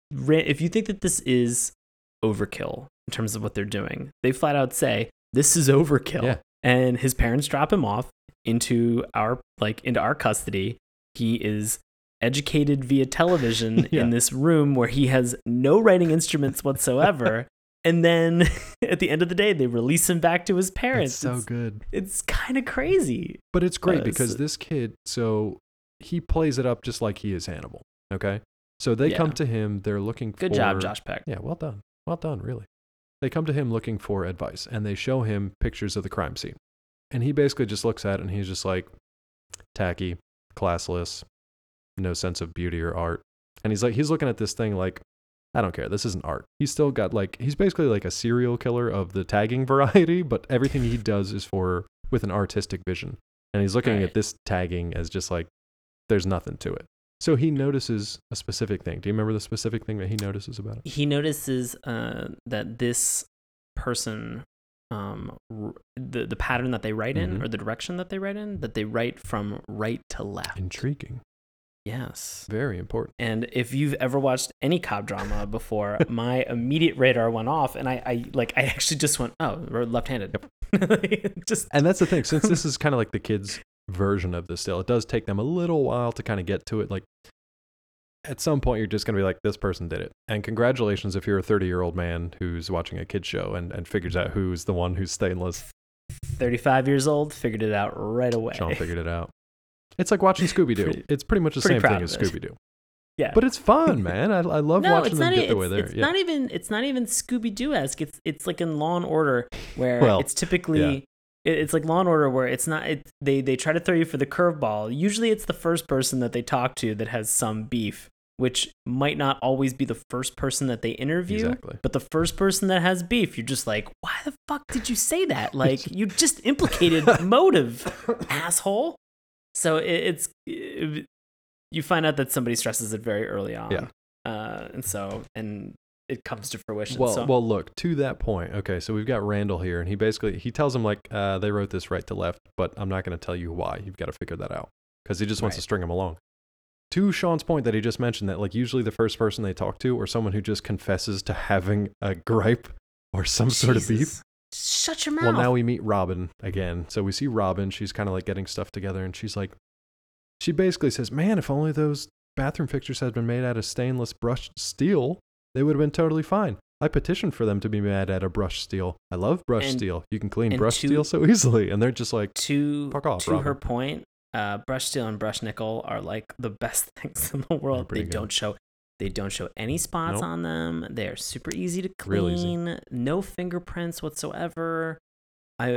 if you think that this is overkill in terms of what they're doing, they flat out say this is overkill. Yeah. And his parents drop him off into our custody. He is educated via television in this room where he has no writing instruments whatsoever. And then at the end of the day, they release him back to his parents. It's so good. It's kind of crazy. But it's great because this kid, so he plays it up just like he is Hannibal. Okay. So they come to him. They're looking for. Good job, Josh Peck. Yeah. Well done. Well done. Really. They come to him looking for advice, and they show him pictures of the crime scene. And he basically just looks at it, and he's just like, tacky, classless, no sense of beauty or art. And he's looking at this thing like, I don't care. This isn't art. He's still got he's basically like a serial killer of the tagging variety, but everything he does is with an artistic vision. And he's looking at this tagging as just like, there's nothing to it. So he notices a specific thing. Do you remember the specific thing that he notices about it? He notices that this person, the pattern that they write in, or the direction that they write in, that they write from right to left. Intriguing. Yes. Very important. And if you've ever watched any cop drama before, my immediate radar went off, and I actually just went, oh, we're left-handed. Yep. And that's the thing. Since this is kind of like the kids' version of this still, it does take them a little while to kind of get to it. Like at some point you're just going to be like, this person did it. And congratulations if you're a 30-year-old man who's watching a kid's show and figures out who's the one who's stainless. 35 years old, figured it out right away. Sean figured it out. It's like watching Scooby-Doo. It's pretty much the same thing as Scooby-Doo. Yeah. But it's fun, man. I love watching them get the way there. It's not even Scooby-Doo-esque. It's like in Law and Order where it's typically it's like Law and Order where it's not they try to throw you for the curveball. Usually it's the first person that they talk to that has some beef, which might not always be the first person that they interview. Exactly. But the first person that has beef, you're just like, why the fuck did you say that? Like you just implicated motive, asshole. So you find out that somebody stresses it very early on. Yeah. And it comes to fruition. Well, look, to that point, okay, so we've got Randall here, and he tells him, like, they wrote this right to left, but I'm not going to tell you why. You've got to figure that out. Because he just wants to string him along. To Sean's point that he just mentioned, that, like, usually the first person they talk to, or someone who just confesses to having a gripe or some sort of beef. Shut your mouth. Well, now we meet Robin again. So we see Robin. She's kind of like getting stuff together, and she's like, she basically says, man, if only those bathroom fixtures had been made out of stainless brushed steel, they would have been totally fine. I petitioned for them to be made out of brushed steel. I love brushed steel. You can clean brushed steel so easily. And they're just like, fuck off, to Robin. her point, brushed steel and brushed nickel are like the best things in the world. They don't show any spots on them. They are super easy to clean. Real easy. No fingerprints whatsoever.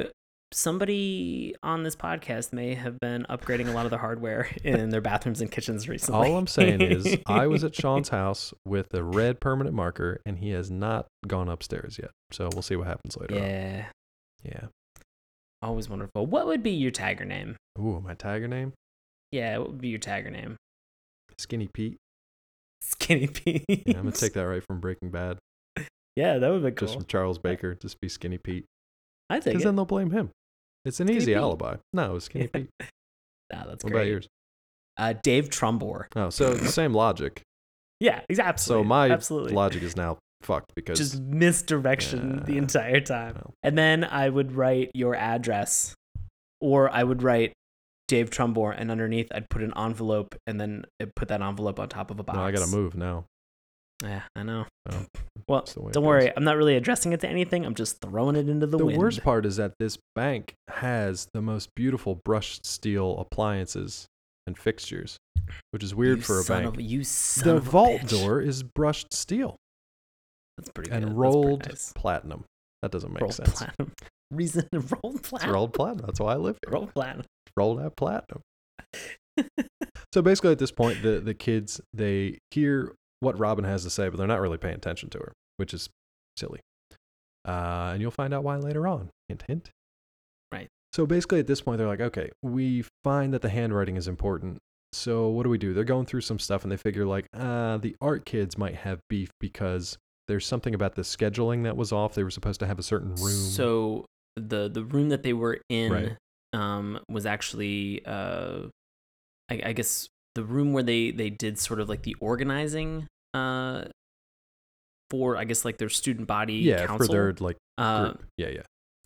somebody on this podcast may have been upgrading a lot of their hardware in their bathrooms and kitchens recently. All I'm saying is I was at Sean's house with a red permanent marker, and he has not gone upstairs yet. So we'll see what happens later on. Yeah. Always wonderful. What would be your tagger name? Ooh, my tagger name? Yeah, what would be your tagger name? Skinny Pete. Skinny Pete. Yeah, I'm going to take that right from Breaking Bad. Yeah, that would be cool. Just from Charles Baker. Just be Skinny Pete. I take it. Because then they'll blame him. It's an easy alibi. No, it's Skinny Pete. Nah, that's what great. About yours? Dave Trumbore. Oh, so the same logic. Yeah, exactly. So my logic is now fucked because just misdirection the entire time. Well. And then I would write your address, or I would write Dave Trumbore, and underneath I'd put an envelope, and then I'd put that envelope on top of a box. No, I gotta move now. Yeah, I know. Oh, well, don't worry. I'm not really addressing it to anything. I'm just throwing it into the wind. The worst part is that this bank has the most beautiful brushed steel appliances and fixtures, which is weird for a bank. The vault door is brushed steel. That's pretty good. And That's rolled nice. Platinum. That doesn't make rolled sense. Platinum. Reason to rolled platinum. It's rolled platinum. That's why I live here. Rolled platinum. Rolled out platinum. So basically, at this point, the kids, they hear what Robin has to say, but they're not really paying attention to her, which is silly. And you'll find out why later on. Hint, hint. Right. So basically, at this point, they're like, okay, we find that the handwriting is important. So what do? They're going through some stuff, and they figure, like, the art kids might have beef because there's something about the scheduling that was off. They were supposed to have a certain room. So the room that they were in was actually, I guess, the room where they did sort of like the organizing for, I guess, like their student body council. For their like group. Yeah.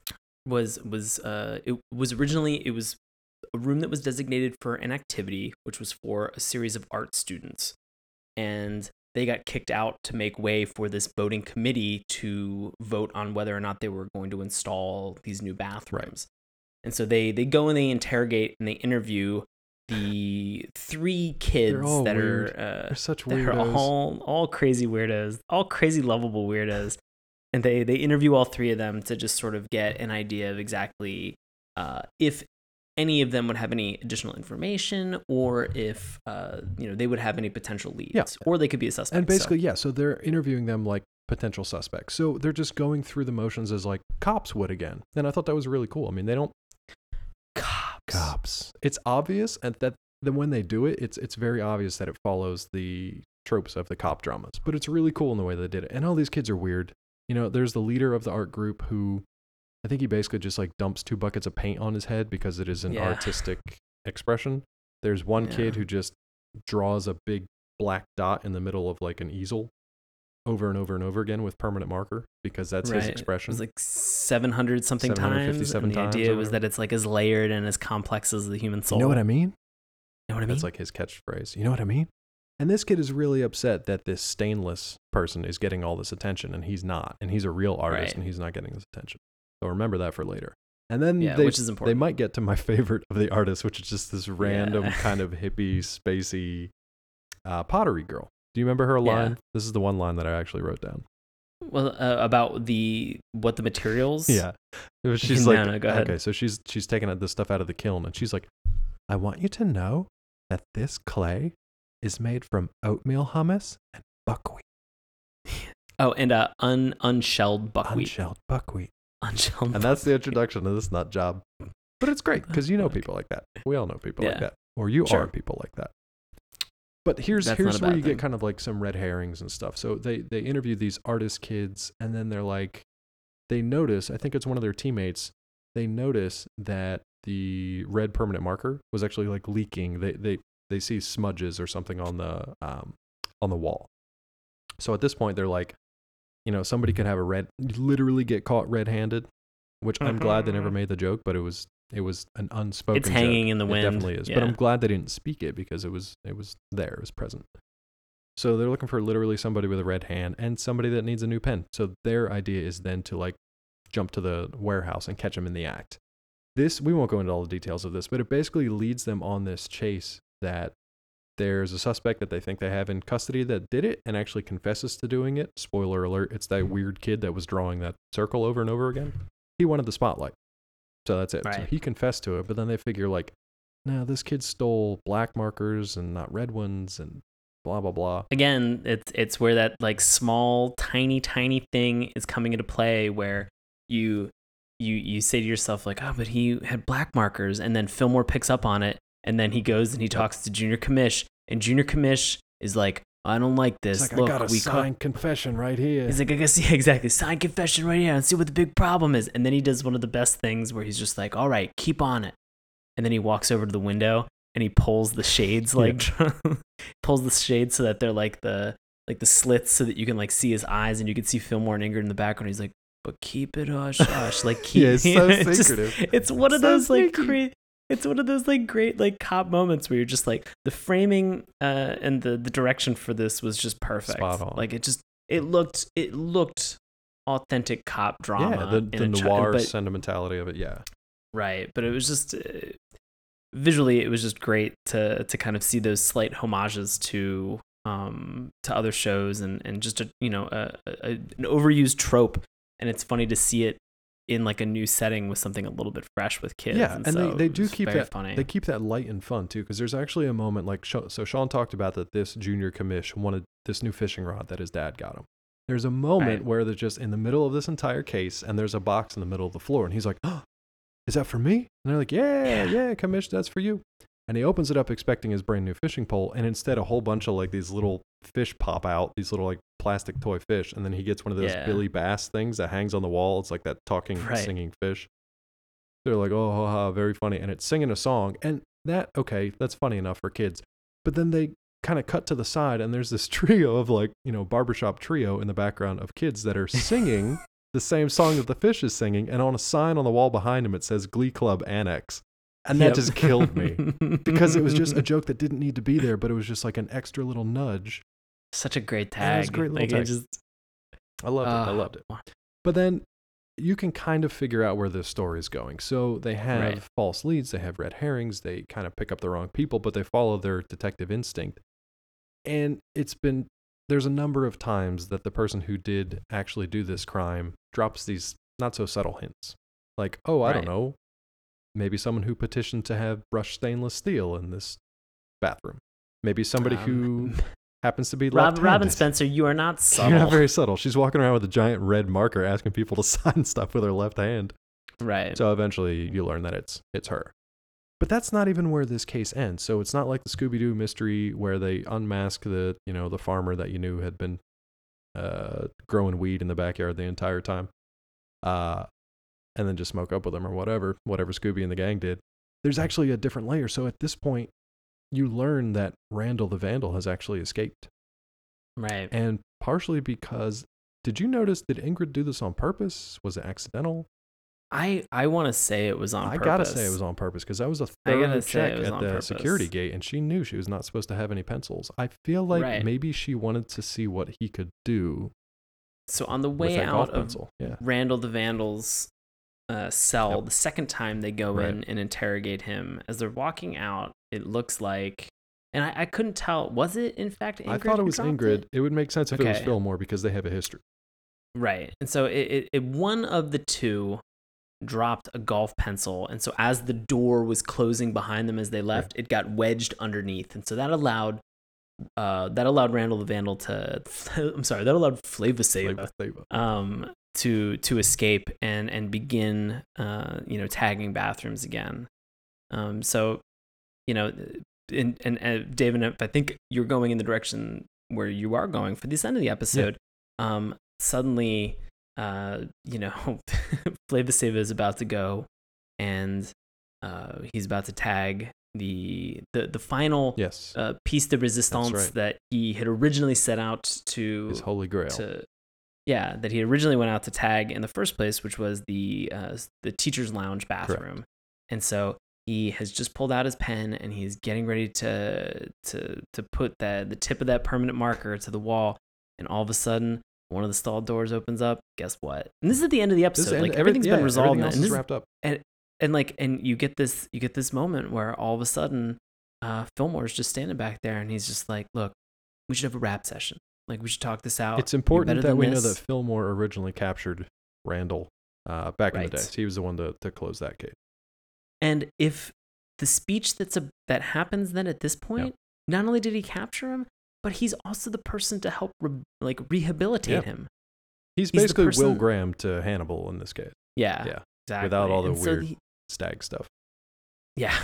It was originally a room that was designated for an activity, which was for a series of art students, and they got kicked out to make way for this voting committee to vote on whether or not they were going to install these new bathrooms. Right. And so they go and they interrogate and they interview the three kids that weird. They're such weirdos. They're all crazy weirdos, all crazy lovable weirdos. And they interview all three of them to just sort of get an idea of exactly if any of them would have any additional information, or if they would have any potential leads, or they could be a suspect. And basically, so they're interviewing them like potential suspects. So they're just going through the motions as like cops would again. And I thought that was really cool. I mean, they don't cops. It's obvious, and that then when they do it, it's very obvious that it follows the tropes of the cop dramas. But it's really cool in the way they did it. And all these kids are weird. There's the leader of the art group who, I think he basically just like dumps 2 buckets of paint on his head because it is an artistic expression. There's one kid who just draws a big black dot in the middle of like an easel over and over and over again with permanent marker because that's his expression. It was like 700 something times. And the idea was that it's like as layered and as complex as the human soul. You know what I mean? That's That's like his catchphrase. You know what I mean? And this kid is really upset that this stainless person is getting all this attention and he's not. And he's a real artist and he's not getting this attention. So remember that for later. And then which is important. They might get to my favorite of the artists, which is just this random kind of hippie, spacey pottery girl. Do you remember her line? Yeah. This is the one line that I actually wrote down. Well, about what the materials? Yeah. She's like, no, go ahead. Okay, so she's taking the stuff out of the kiln and she's like, I want you to know that this clay is made from oatmeal hummus and buckwheat. Oh, and unshelled buckwheat. Unshelled buckwheat. Unshelled and that's the introduction to this nut job. But it's great because people like that. We all know people like that. Or you are people like that. But here's where you get kind of like some red herrings and stuff. So they interview these artist kids and then they're like, they notice, I think it's one of their teammates, they notice that the red permanent marker was actually like leaking. They see smudges or something on the wall. So at this point they're like, somebody could have literally get caught red-handed, which I'm glad they never made the joke, but it was an unspoken joke. It's hanging in the wind. It definitely is. Yeah. But I'm glad they didn't speak it because it was there, it was present. So they're looking for literally somebody with a red hand and somebody that needs a new pen. So their idea is then to like jump to the warehouse and catch them in the act. We won't go into all the details of this, but it basically leads them on this chase that there's a suspect that they think they have in custody that did it and actually confesses to doing it. Spoiler alert, it's that weird kid that was drawing that circle over and over again. He wanted the spotlight. So that's it. So Right. he confessed to it, but then they figure like, no, this kid stole black markers and not red ones and blah, blah, blah. Again, it's where that like small, tiny thing is coming into play where you say to yourself like, oh, but he had black markers, and then Fillmore picks up on it, and then he goes and he talks to Junior Commish, and Junior Commish is like, I don't like this. It's like, Look, I got a signed confession right here. He's like, I guess, yeah, exactly. Sign confession right here and see what the big problem is. And then he does one of the best things where he's just like, all right, keep on it. And then he walks over to the window and he pulls the shades, pulls the shades so that they're like the slits so that you can like see his eyes and you can see Fillmore and Ingrid in the background. He's like, but keep it hush hush. Like, keep yeah, it's so it's secretive. It's one of those like sneaky. It's one of those like great like cop moments where you're just like the framing and the direction for this was just perfect. Spot on. Like it looked authentic cop drama. Yeah, the noir sentimentality of it. Yeah, right. But it was just visually, it was just great to kind of see those slight homages to other shows and just an overused trope. And it's funny to see it in like a new setting with something a little bit fresh with kids. Yeah, and and so they do keep that funny. They keep that light and fun too, because there's actually a moment like so Sean talked about that this Junior Commish wanted this new fishing rod that his dad got him. There's a moment where they're just in the middle of this entire case, and there's a box in the middle of the floor, and he's like, "Oh, is that for me?" And they're like, "Yeah, Commish, that's for you." And he opens it up expecting his brand new fishing pole, and instead a whole bunch of like these little fish pop out, these little like plastic toy fish, and then he gets one of those Billy Bass things that hangs on the wall. It's like that talking, singing fish. They're like, oh, very funny, and it's singing a song, and that's funny enough for kids. But then they kind of cut to the side, and there's this trio of like, barbershop trio in the background of kids that are singing the same song that the fish is singing, and on a sign on the wall behind him it says Glee Club Annex. And that just killed me because it was just a joke that didn't need to be there, but it was just like an extra little nudge. Such a great tag. It was a great little tag. I loved it. But then you can kind of figure out where this story is going. So they have false leads, they have red herrings, they kind of pick up the wrong people, but they follow their detective instinct. And there's a number of times that the person who did actually do this crime drops these not so subtle hints. Like, oh, I don't know. Maybe someone who petitioned to have brushed stainless steel in this bathroom. Maybe somebody who happens to be left-handed. Robin Spencer, you are not subtle. You're not very subtle. She's walking around with a giant red marker asking people to sign stuff with her left hand. Right. So eventually you learn that it's her. But that's not even where this case ends. So it's not like the Scooby-Doo mystery where they unmask the farmer that you knew had been growing weed in the backyard the entire time. And then just smoke up with him or whatever Scooby and the gang did. There's actually a different layer. So at this point, you learn that Randall the Vandal has actually escaped. Right. And partially because, did you notice, did Ingrid do this on purpose? Was it accidental? I want to say it was on purpose. I got to say it was on purpose because that was a thorough check at the security gate, and she knew she was not supposed to have any pencils. I feel like maybe she wanted to see what he could do. So on the way out of Randall the Vandal's cell, the second time they go in and interrogate him, as they're walking out, it looks like, and I couldn't tell, was it in fact Ingrid? I thought it was Ingrid. It would make sense if it was Fillmore because they have a history. Right. And so it one of the two dropped a golf pencil, and so as the door was closing behind them as they left, it got wedged underneath, and so that allowed Randall the Vandal that allowed Flava Sava to escape and begin tagging bathrooms again. So and David, if I think you're going in the direction where you are going for this end of the episode, suddenly Flava Sava is about to go, and he's about to tag the final piece de resistance that he had originally set out to, his holy grail, that he originally went out to tag in the first place, which was the teacher's lounge bathroom. Correct. And so he has just pulled out his pen and he's getting ready to put the tip of that permanent marker to the wall, and all of a sudden one of the stall doors opens up. Guess what? And this is at the end of the episode. Everything's been resolved now. And this is wrapped up. And you get this moment where all of a sudden Fillmore's just standing back there, and he's just like, look, we should have a rap session. Like, we should talk this out. It's important that we know that Fillmore originally captured Randall back in the Right. day. So he was the one to close that case. And if the speech that happens then at this point, not only did he capture him, but he's also the person to help rehabilitate him. He's He's the basically Will person- Graham to Hannibal in this case. Yeah, Yeah. exactly. Without all the And so weird stag stuff. yeah.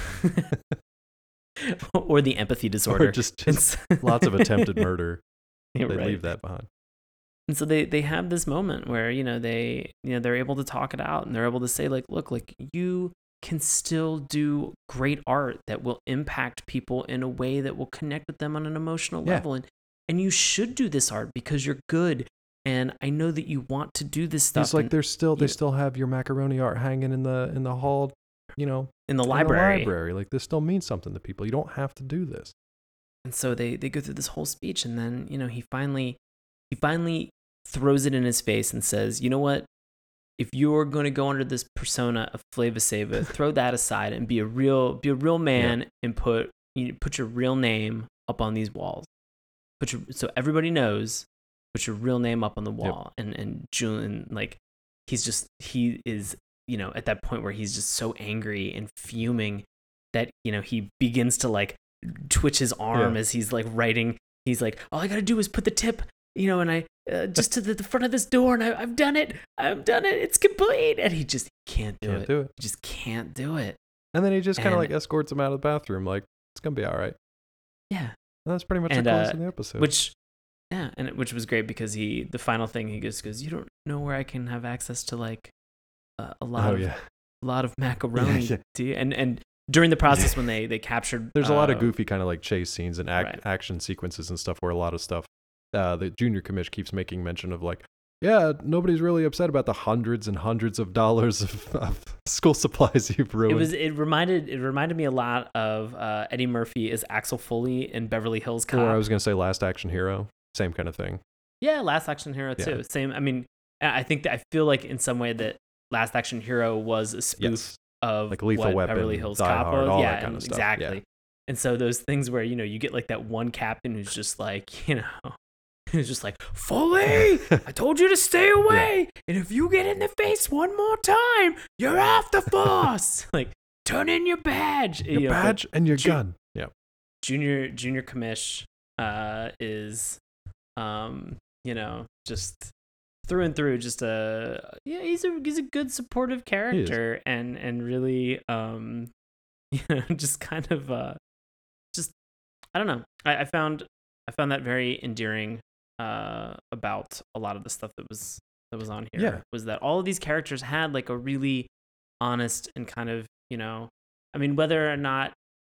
Or the empathy disorder. Or just lots of attempted murder. Yeah, They right. leave that behind. And so they have this moment where they're able to talk it out, and they're able to say like, look, like you can still do great art that will impact people in a way that will connect with them on an emotional level, and you should do this art because you're good, and I know that you want to do this stuff. It's like and, they still have your macaroni art hanging in the hall, in the in the library. library. Like this still means something to people. You don't have to do this. And so they go through this whole speech, and then he finally throws it in his face and says, you know what? If you're going to go under this persona of Flava Sava, throw that aside and be a real man and put your real name up on these walls. So everybody knows, put your real name up on the wall. And Julian, like, he is, at that point where he's just so angry and fuming that, he begins to like twitch his arm as he's like writing. He's like, all I got to do is put the tip, and I just to the front of this door, and I've done it. It's complete. And he just can't do it. He just can't do it. And then he just kind of like escorts him out of the bathroom, like it's gonna be all right. Yeah, and that's pretty much the close of the episode. Which was great because the final thing he goes, you don't know where I can have access to like a lot of macaroni, do you? And during the process when they captured, there's a lot of goofy kind of like chase scenes and action sequences and stuff where a lot of stuff. The Junior Commish keeps making mention of like, nobody's really upset about the hundreds and hundreds of dollars of school supplies you've ruined. It reminded me a lot of Eddie Murphy as Axel Foley in Beverly Hills Cop. Or I was gonna say Last Action Hero, same kind of thing. Yeah, Last Action Hero too. Same. I mean, I feel like in some way that Last Action Hero was a spoof of like Lethal Weapon, Beverly Hills Die Cop Hard, was. all that kind of stuff. Exactly. Yeah. And so those things where you get like that one captain who's just like who's just like, Foley, I told you to stay away, and if you get in the face one more time, you're off the force. Like, turn in your badge. Your badge and your gun. Yeah. Junior Commish is just through and through just he's a good supportive character and really just kind of just I don't know. I found that very endearing about a lot of the stuff that was on here. Was that all of these characters had like a really honest and kind of, I mean, whether or not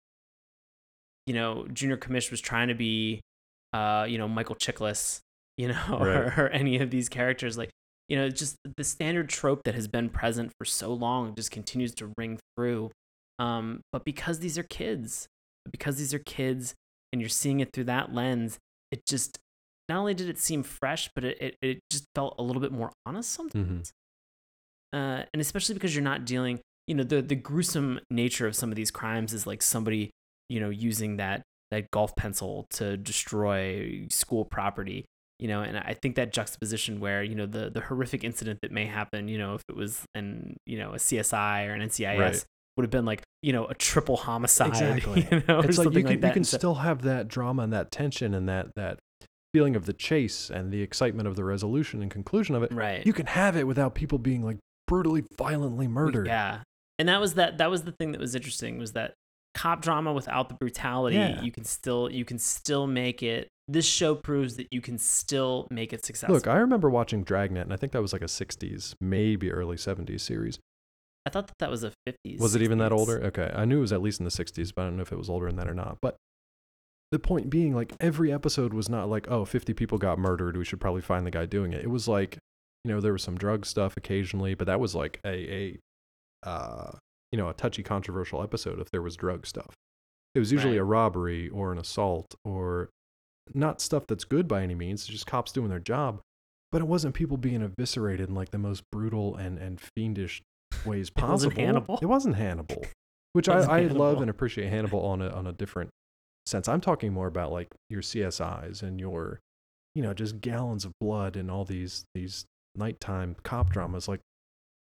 Junior Commish was trying to be Michael Chiklis, or any of these characters, like, just the standard trope that has been present for so long just continues to ring through. But because these are kids and you're seeing it through that lens, it just, not only did it seem fresh, but it just felt a little bit more honest sometimes. And especially because you're not dealing, the gruesome nature of some of these crimes is like somebody, using that golf pencil to destroy school property, and I think that juxtaposition where, the horrific incident that may happen, if it was a CSI or an NCIS, would have been like, a triple homicide. Exactly. It's like you can still have that drama and that tension and that feeling of the chase and the excitement of the resolution and conclusion of it. Right. You can have it without people being like brutally, violently murdered. Yeah. And that was the thing that was interesting, was that cop drama without the brutality. Yeah. You can still make it. This show proves that you can still make it successful. Look, I remember watching Dragnet, and I think that was like a 60s, maybe early 70s series. I thought that was a 50s. Was it even that older? Okay. I knew it was at least in the 60s, but I don't know if it was older than that or not. But the point being, like, every episode was not like, 50 people got murdered, we should probably find the guy doing it. It was like, there was some drug stuff occasionally, but that was like a touchy, controversial episode if there was drug stuff. It was usually a robbery or an assault, or not stuff that's good by any means. It's just cops doing their job. But it wasn't people being eviscerated in like the most brutal and fiendish ways possible. It wasn't Hannibal. Which I love and appreciate Hannibal on a different sense. I'm talking more about like your CSIs and your, just gallons of blood and all these nighttime cop dramas. Like,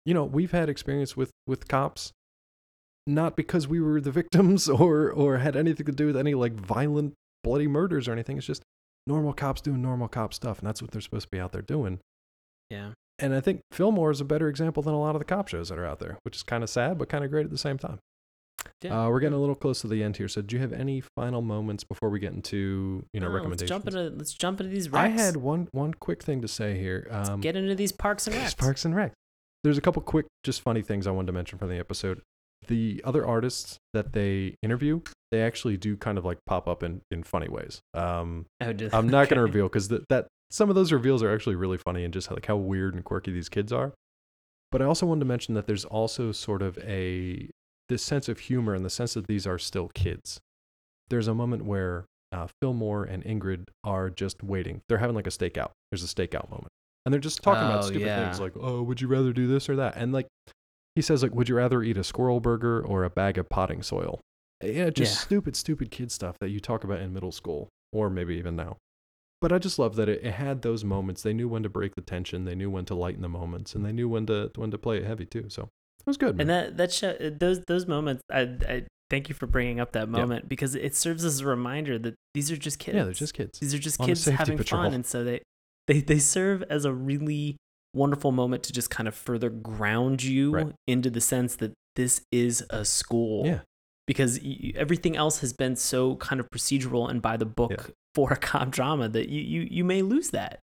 we've had experience with cops, not because we were the victims or had anything to do with any like violent, bloody murders or anything. It's just normal cops doing normal cop stuff, and that's what they're supposed to be out there doing. Yeah. And I think Fillmore is a better example than a lot of the cop shows that are out there, which is kind of sad, but kind of great at the same time. Yeah. We're getting a little close to the end here. So do you have any final moments before we get into, recommendations? Let's jump into these recs. I had one quick thing to say here. Let's get into these Parks and Recs. Parks and Rec. There's a couple quick, just funny things I wanted to mention from the episode. The other artists that they interview, they actually do kind of like pop up in funny ways. I'm not going to reveal because that some of those reveals are actually really funny and just like how weird and quirky these kids are. But I also wanted to mention that there's also sort of this sense of humor in the sense that these are still kids. There's a moment where Fillmore and Ingrid are just waiting. They're having like a stakeout. There's a stakeout moment. And they're just talking about stupid things like, oh, would you rather do this or that? And like, he says, like, would you rather eat a squirrel burger or a bag of potting soil? Yeah, just stupid kid stuff that you talk about in middle school or maybe even now. But I just love that it had those moments. They knew when to break the tension. They knew when to lighten the moments, and they knew when to play it heavy too. So it was good. Man. And those moments, I thank you for bringing up that moment because it serves as a reminder that these are just kids. Yeah, they're just kids. These are just kids having fun, and so they serve as a really wonderful moment to just kind of further ground you into the sense that this is a school. Yeah. Because everything else has been so kind of procedural and by the book for a cop drama that you may lose that,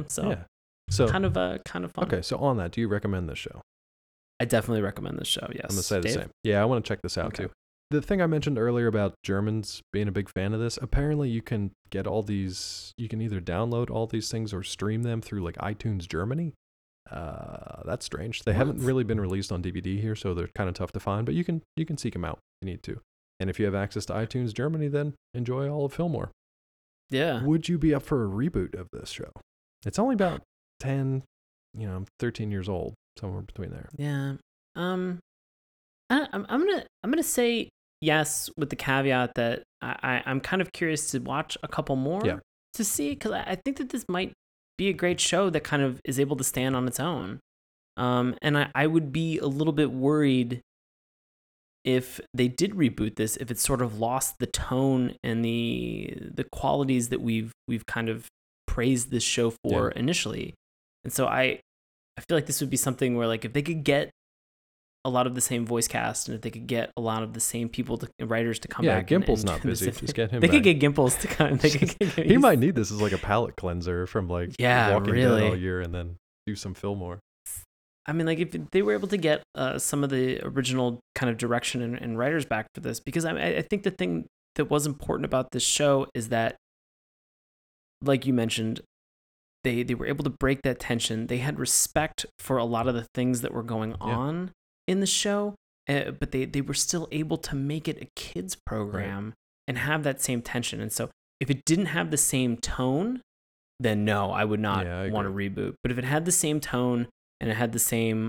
So kind of fun. Okay, so on that, do you recommend this show? I definitely recommend this show. Yes. I'm gonna say the same. Yeah, I want to check this out too. The thing I mentioned earlier about Germans being a big fan of this, apparently you can get all these. You can either download all these things or stream them through like iTunes Germany. That's strange. They haven't really been released on DVD here, so they're kind of tough to find. But you can seek them out if you need to. And if you have access to iTunes Germany, then enjoy all of Fillmore. Yeah. Would you be up for a reboot of this show? It's only about 10, 13 years old, somewhere between there. Yeah. I'm gonna say yes with the caveat that I'm kind of curious to watch a couple more to see, because I think that this might be a great show that kind of is able to stand on its own. And I would be a little bit worried if they did reboot this, if it sort of lost the tone and the qualities that we've kind of praised this show for initially. And so I feel like this would be something where, like, if they could get a lot of the same voice cast and if they could get a lot of the same writers to come back. Yeah, Gimple's not busy. Just get him back. They could get Gimples to come. He might need this as like a palate cleanser from like Walking Dead all year and then do some Fillmore. I mean, like, if they were able to get some of the original kind of direction and writers back for this, because I think the thing that was important about this show is that, like you mentioned, they were able to break that tension. They had respect for a lot of the things that were going on in the show, but they were still able to make it a kids program and have that same tension. And so if it didn't have the same tone, then no, I would not want to reboot. But if it had the same tone and it had the same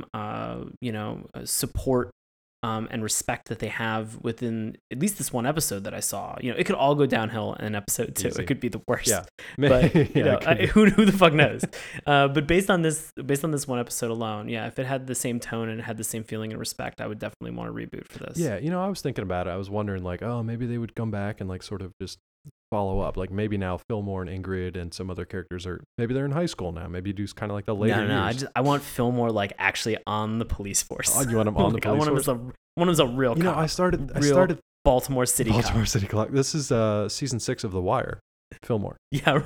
support and respect that they have within at least this one episode that I saw, it could all go downhill in episode 2. Easy. It could be the worst. Yeah. But who the fuck knows? But based on this one episode alone, if it had the same tone and it had the same feeling and respect, I would definitely want to reboot for this. Yeah, I was thinking about it. I was wondering, like, oh, maybe they would come back and like sort of just follow up. Like maybe now Fillmore and Ingrid and some other characters maybe they're in high school now. Maybe do kind of like the later years. I want Fillmore like actually on the police force. Oh, you want him on the police force? I want him as a real cop. I started Baltimore City cop. This is season 6 of The Wire. Fillmore. Yeah.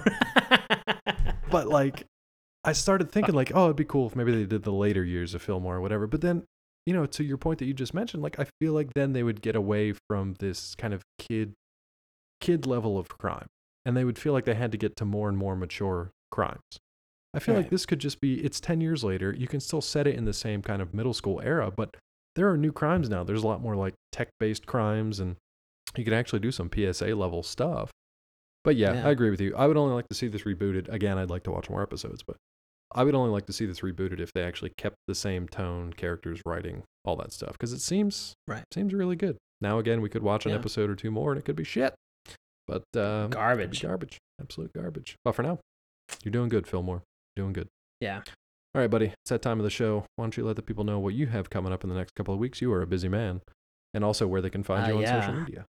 But like I started thinking like, oh, it'd be cool if maybe they did the later years of Fillmore or whatever. But then, to your point that you just mentioned, like I feel like then they would get away from this kind of kid level of crime, and they would feel like they had to get to more and more mature crimes. I feel like this could just be, it's 10 years later, you can still set it in the same kind of middle school era, but there are new crimes now. There's a lot more like tech-based crimes, and you can actually do some PSA level stuff. But yeah, I agree with you. I would only like to see this rebooted. Again, I'd like to watch more episodes, but I would only like to see this rebooted if they actually kept the same tone, characters, writing, all that stuff, because it seems really good. Now again, we could watch an episode or two more and it could be shit. But garbage, absolute garbage. But for now, you're doing good, Fillmore. You're doing good. Yeah. All right, buddy. It's that time of the show. Why don't you let the people know what you have coming up in the next couple of weeks? You are a busy man. And also where they can find you on social media.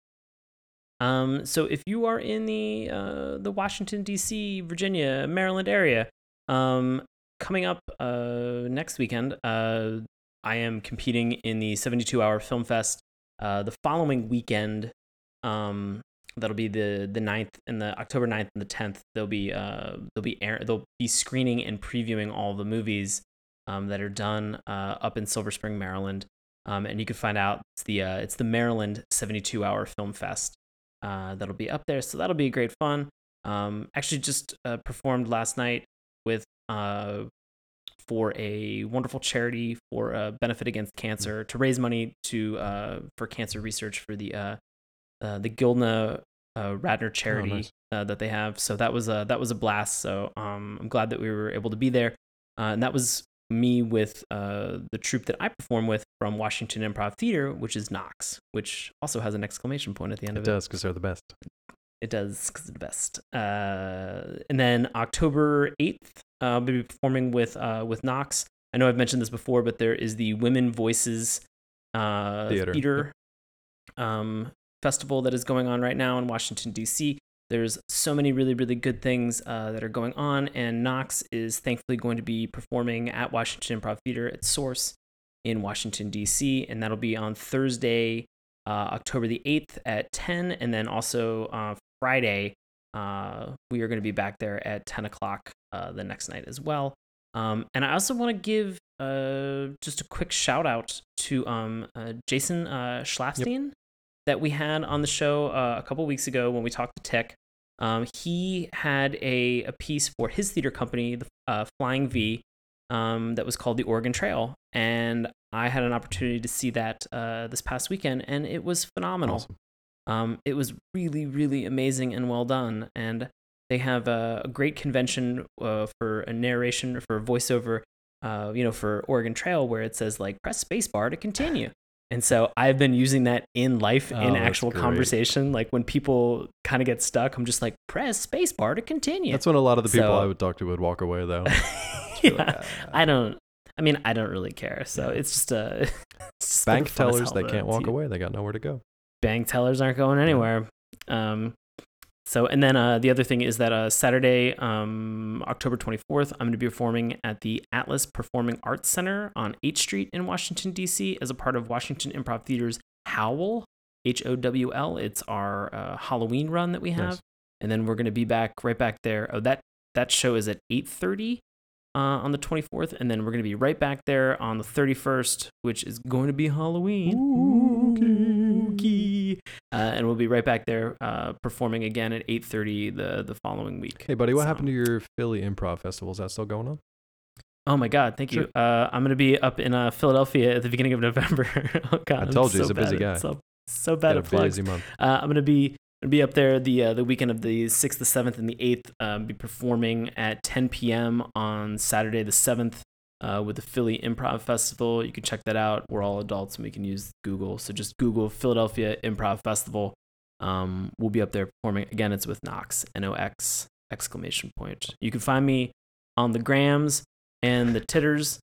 So if you are in the Washington, D.C., Virginia, Maryland area, coming up next weekend, I am competing in the 72-hour Film Fest. The following weekend, that'll be the 9th and the October 9th and the 10th. They'll be screening and previewing all the movies that are done up in Silver Spring, Maryland. And you can find out it's the Maryland 72-hour Film Fest. That'll be up there, so that'll be great fun. Actually just performed last night with for a wonderful charity for Benefit Against Cancer to raise money for cancer research for the Gilna Radner charity that they have. So that was a blast. So I'm glad that we were able to be there. And that was me with the troupe that I perform with from Washington Improv Theater, which is Knox, which also has an exclamation point at the end of it. It does, because they're the best. It does, because they're the best. And then October 8th, I'll be performing with Knox. I know I've mentioned this before, but there is the Women Voices Theater festival that is going on right now in Washington, D.C. There's so many really, really good things that are going on, and Knox is thankfully going to be performing at Washington Improv Theater at Source in Washington, D.C., and that'll be on Thursday, October the 8th at 10, and then also Friday, we are going to be back there at 10 o'clock the next night as well. And I also want to give just a quick shout out to Jason Schlafstein that we had on the show a couple weeks ago when we talked to Tech. He had a piece for his theater company, the Flying V, that was called The Oregon Trail. And I had an opportunity to see that this past weekend, and it was phenomenal. Awesome. It was really, really amazing and well done. And they have a great convention for a narration, for a voiceover, for Oregon Trail, where it says, like, press spacebar to continue. And so I've been using that in life, in actual conversation. Like when people kind of get stuck, I'm just like, press spacebar to continue. That's when a lot of the people I would talk to would walk away, though. Yeah, I don't really care. So it's just it's bank tellers, they can't walk away. They got nowhere to go. Bank tellers aren't going anywhere. So, and then the other thing is that Saturday, October 24th, I'm going to be performing at the Atlas Performing Arts Center on 8th Street in Washington, D.C. as a part of Washington Improv Theater's Howl, Howl. It's our Halloween run that we have. Nice. And then we're going to be right back there. Oh, that show is at 8:30 on the 24th. And then we're going to be right back there on the 31st, which is going to be Halloween. Spooky. And we'll be right back there performing again at 8:30 the following week. Hey, buddy, what happened to your Philly Improv Festival? Is that still going on? Oh, my God. Thank you. I'm going to be up in Philadelphia at the beginning of November. Oh, God. I told you, he's a busy guy. So bad at plugs. Busy month. I'm going to be up there the weekend of the 6th, the 7th, and the 8th. Be performing at 10 p.m. on Saturday, the 7th. With the Philly Improv Festival. You can check that out. We're all adults and we can use Google. So just Google Philadelphia Improv Festival. We'll be up there performing. Again, it's with Knox, N-O-X, exclamation point. You can find me on the grams and the titters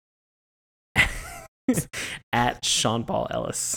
at Sean Paul Ellis.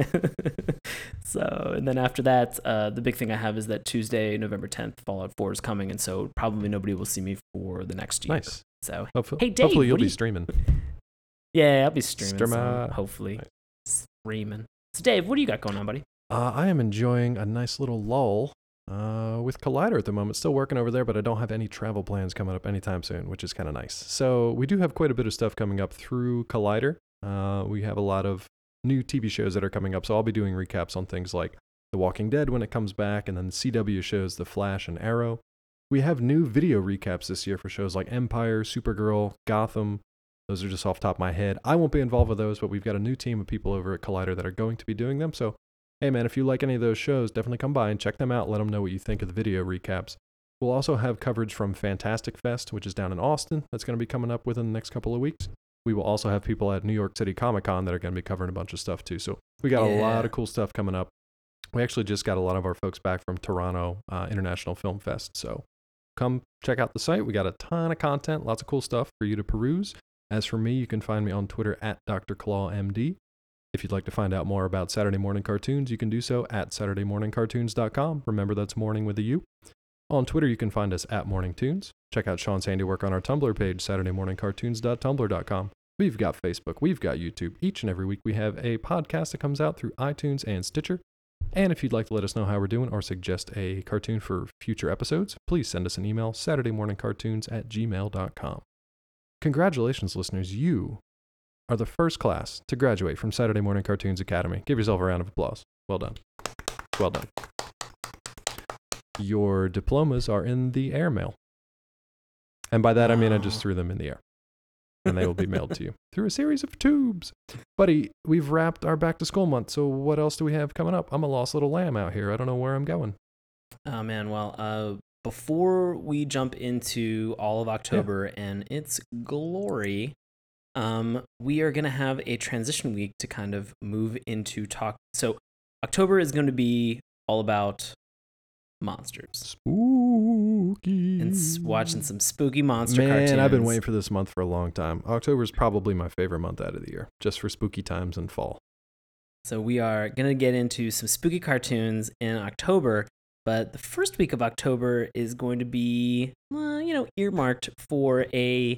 So, and then after that, the big thing I have is that Tuesday, November 10th, Fallout 4 is coming. And so probably nobody will see me for the next year. Nice. So, hey, Dave, hopefully you'll be streaming. Yeah, I'll be streaming. Hopefully. Streaming. So, Dave, what do you got going on, buddy? I am enjoying a nice little lull with Collider at the moment. Still working over there, but I don't have any travel plans coming up anytime soon, which is kind of nice. So we do have quite a bit of stuff coming up through Collider. We have a lot of new TV shows that are coming up, so I'll be doing recaps on things like The Walking Dead when it comes back, and then CW shows The Flash and Arrow. We have new video recaps this year for shows like Empire, Supergirl, Gotham. Those are just off the top of my head. I won't be involved with those, but we've got a new team of people over at Collider that are going to be doing them. So, hey man, if you like any of those shows, definitely come by and check them out. Let them know what you think of the video recaps. We'll also have coverage from Fantastic Fest, which is down in Austin. That's going to be coming up within the next couple of weeks. We will also have people at New York City Comic Con that are going to be covering a bunch of stuff too. So we got a lot of cool stuff coming up. We actually just got a lot of our folks back from Toronto International Film Fest. So come check out the site. We got a ton of content, lots of cool stuff for you to peruse. As for me, you can find me on Twitter at Dr. Claw MD. If you'd like to find out more about Saturday Morning Cartoons, you can do so at SaturdayMorningCartoons.com. Remember, that's morning with a U. On Twitter, you can find us at MorningTunes. Check out Sean's handiwork on our Tumblr page, SaturdayMorningCartoons.tumblr.com. We've got Facebook, we've got YouTube. Each and every week we have a podcast that comes out through iTunes and Stitcher. And if you'd like to let us know how we're doing or suggest a cartoon for future episodes, please send us an email, SaturdayMorningCartoons@gmail.com. Congratulations, listeners. You are the first class to graduate from Saturday Morning Cartoons Academy. Give yourself a round of applause. Well done. Well done. Your diplomas are in the airmail. And by that, I mean I just threw them in the air. And they will be mailed to you through a series of tubes. Buddy, we've wrapped our back to school month, so what else do we have coming up? I'm a lost little lamb out here. I don't know where I'm going. Oh, man. Well, before we jump into all of October and its glory, we are going to have a transition week to kind of move into talk. So October is going to be all about monsters. Spooky. And watching some spooky monster cartoons. Man, I've been waiting for this month for a long time. October is probably my favorite month out of the year, just for spooky times and fall. So we are going to get into some spooky cartoons in October, but the first week of October is going to be, earmarked for a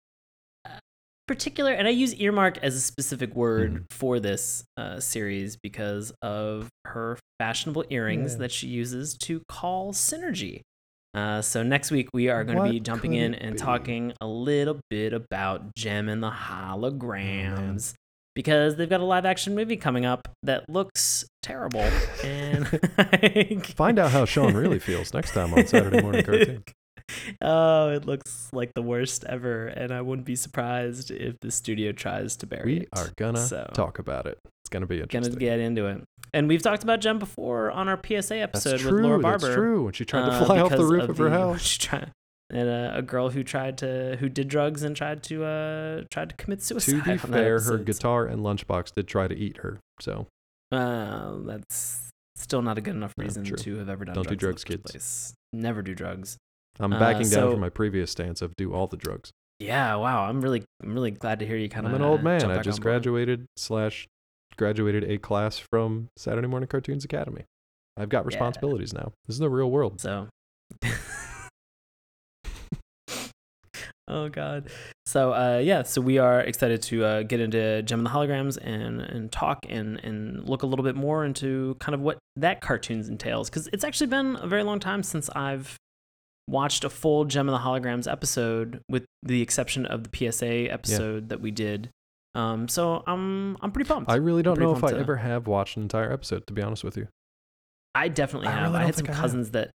particular, and I use earmark as a specific word for this series because of her fashionable earrings that she uses to call Synergy. So next week we are going to be jumping in and talking a little bit about Jem and the Holograms because they've got a live action movie coming up that looks terrible. And find out how Sean really feels next time on Saturday Morning Cartoon. Oh, it looks like the worst ever, and I wouldn't be surprised if the studio tries to bury it. We are gonna talk about it. It's gonna be interesting. Gonna get into it. And we've talked about Jem before on our PSA episode with Laura Barber. That's true. When she tried to fly off the roof of her house. And a girl who did drugs and tried to commit suicide. To be fair, her guitar and lunchbox did try to eat her. So that's still not a good enough reason to have ever done. Don't drugs do drugs, kids. Never do drugs. I'm backing down from my previous stance of do all the drugs. Yeah, wow. I'm really glad to hear you kind of. I'm an old man. I just graduated a class from Saturday Morning Cartoons Academy. I've got responsibilities now. This is the real world. So. Oh God. So so we are excited to get into Jem and the Holograms and talk and look a little bit more into kind of what that cartoons entails, because it's actually been a very long time since I've watched a full Jem and the Holograms episode, with the exception of the PSA episode that we did. So I'm pretty pumped. I really don't know if I ever have watched an entire episode, to be honest with you. I definitely have. I had some cousins that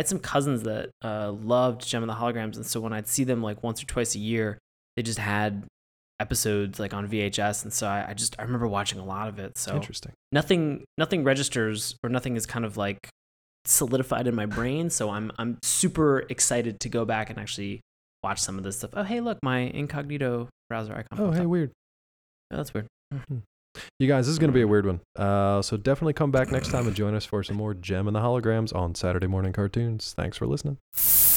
loved Jem and the Holograms, and so when I'd see them like once or twice a year, they just had episodes like on VHS, and so I remember watching a lot of it. So interesting. Nothing registers, or nothing is kind of like solidified in my brain, so I'm super excited to go back and actually watch some of this stuff. Oh, hey, look, my incognito browser icon. Oh, hey, weird. Oh, that's weird. You guys, this is going to be a weird one. So definitely come back next time and join us for some more Jem and the Holograms on Saturday Morning Cartoons. Thanks for listening.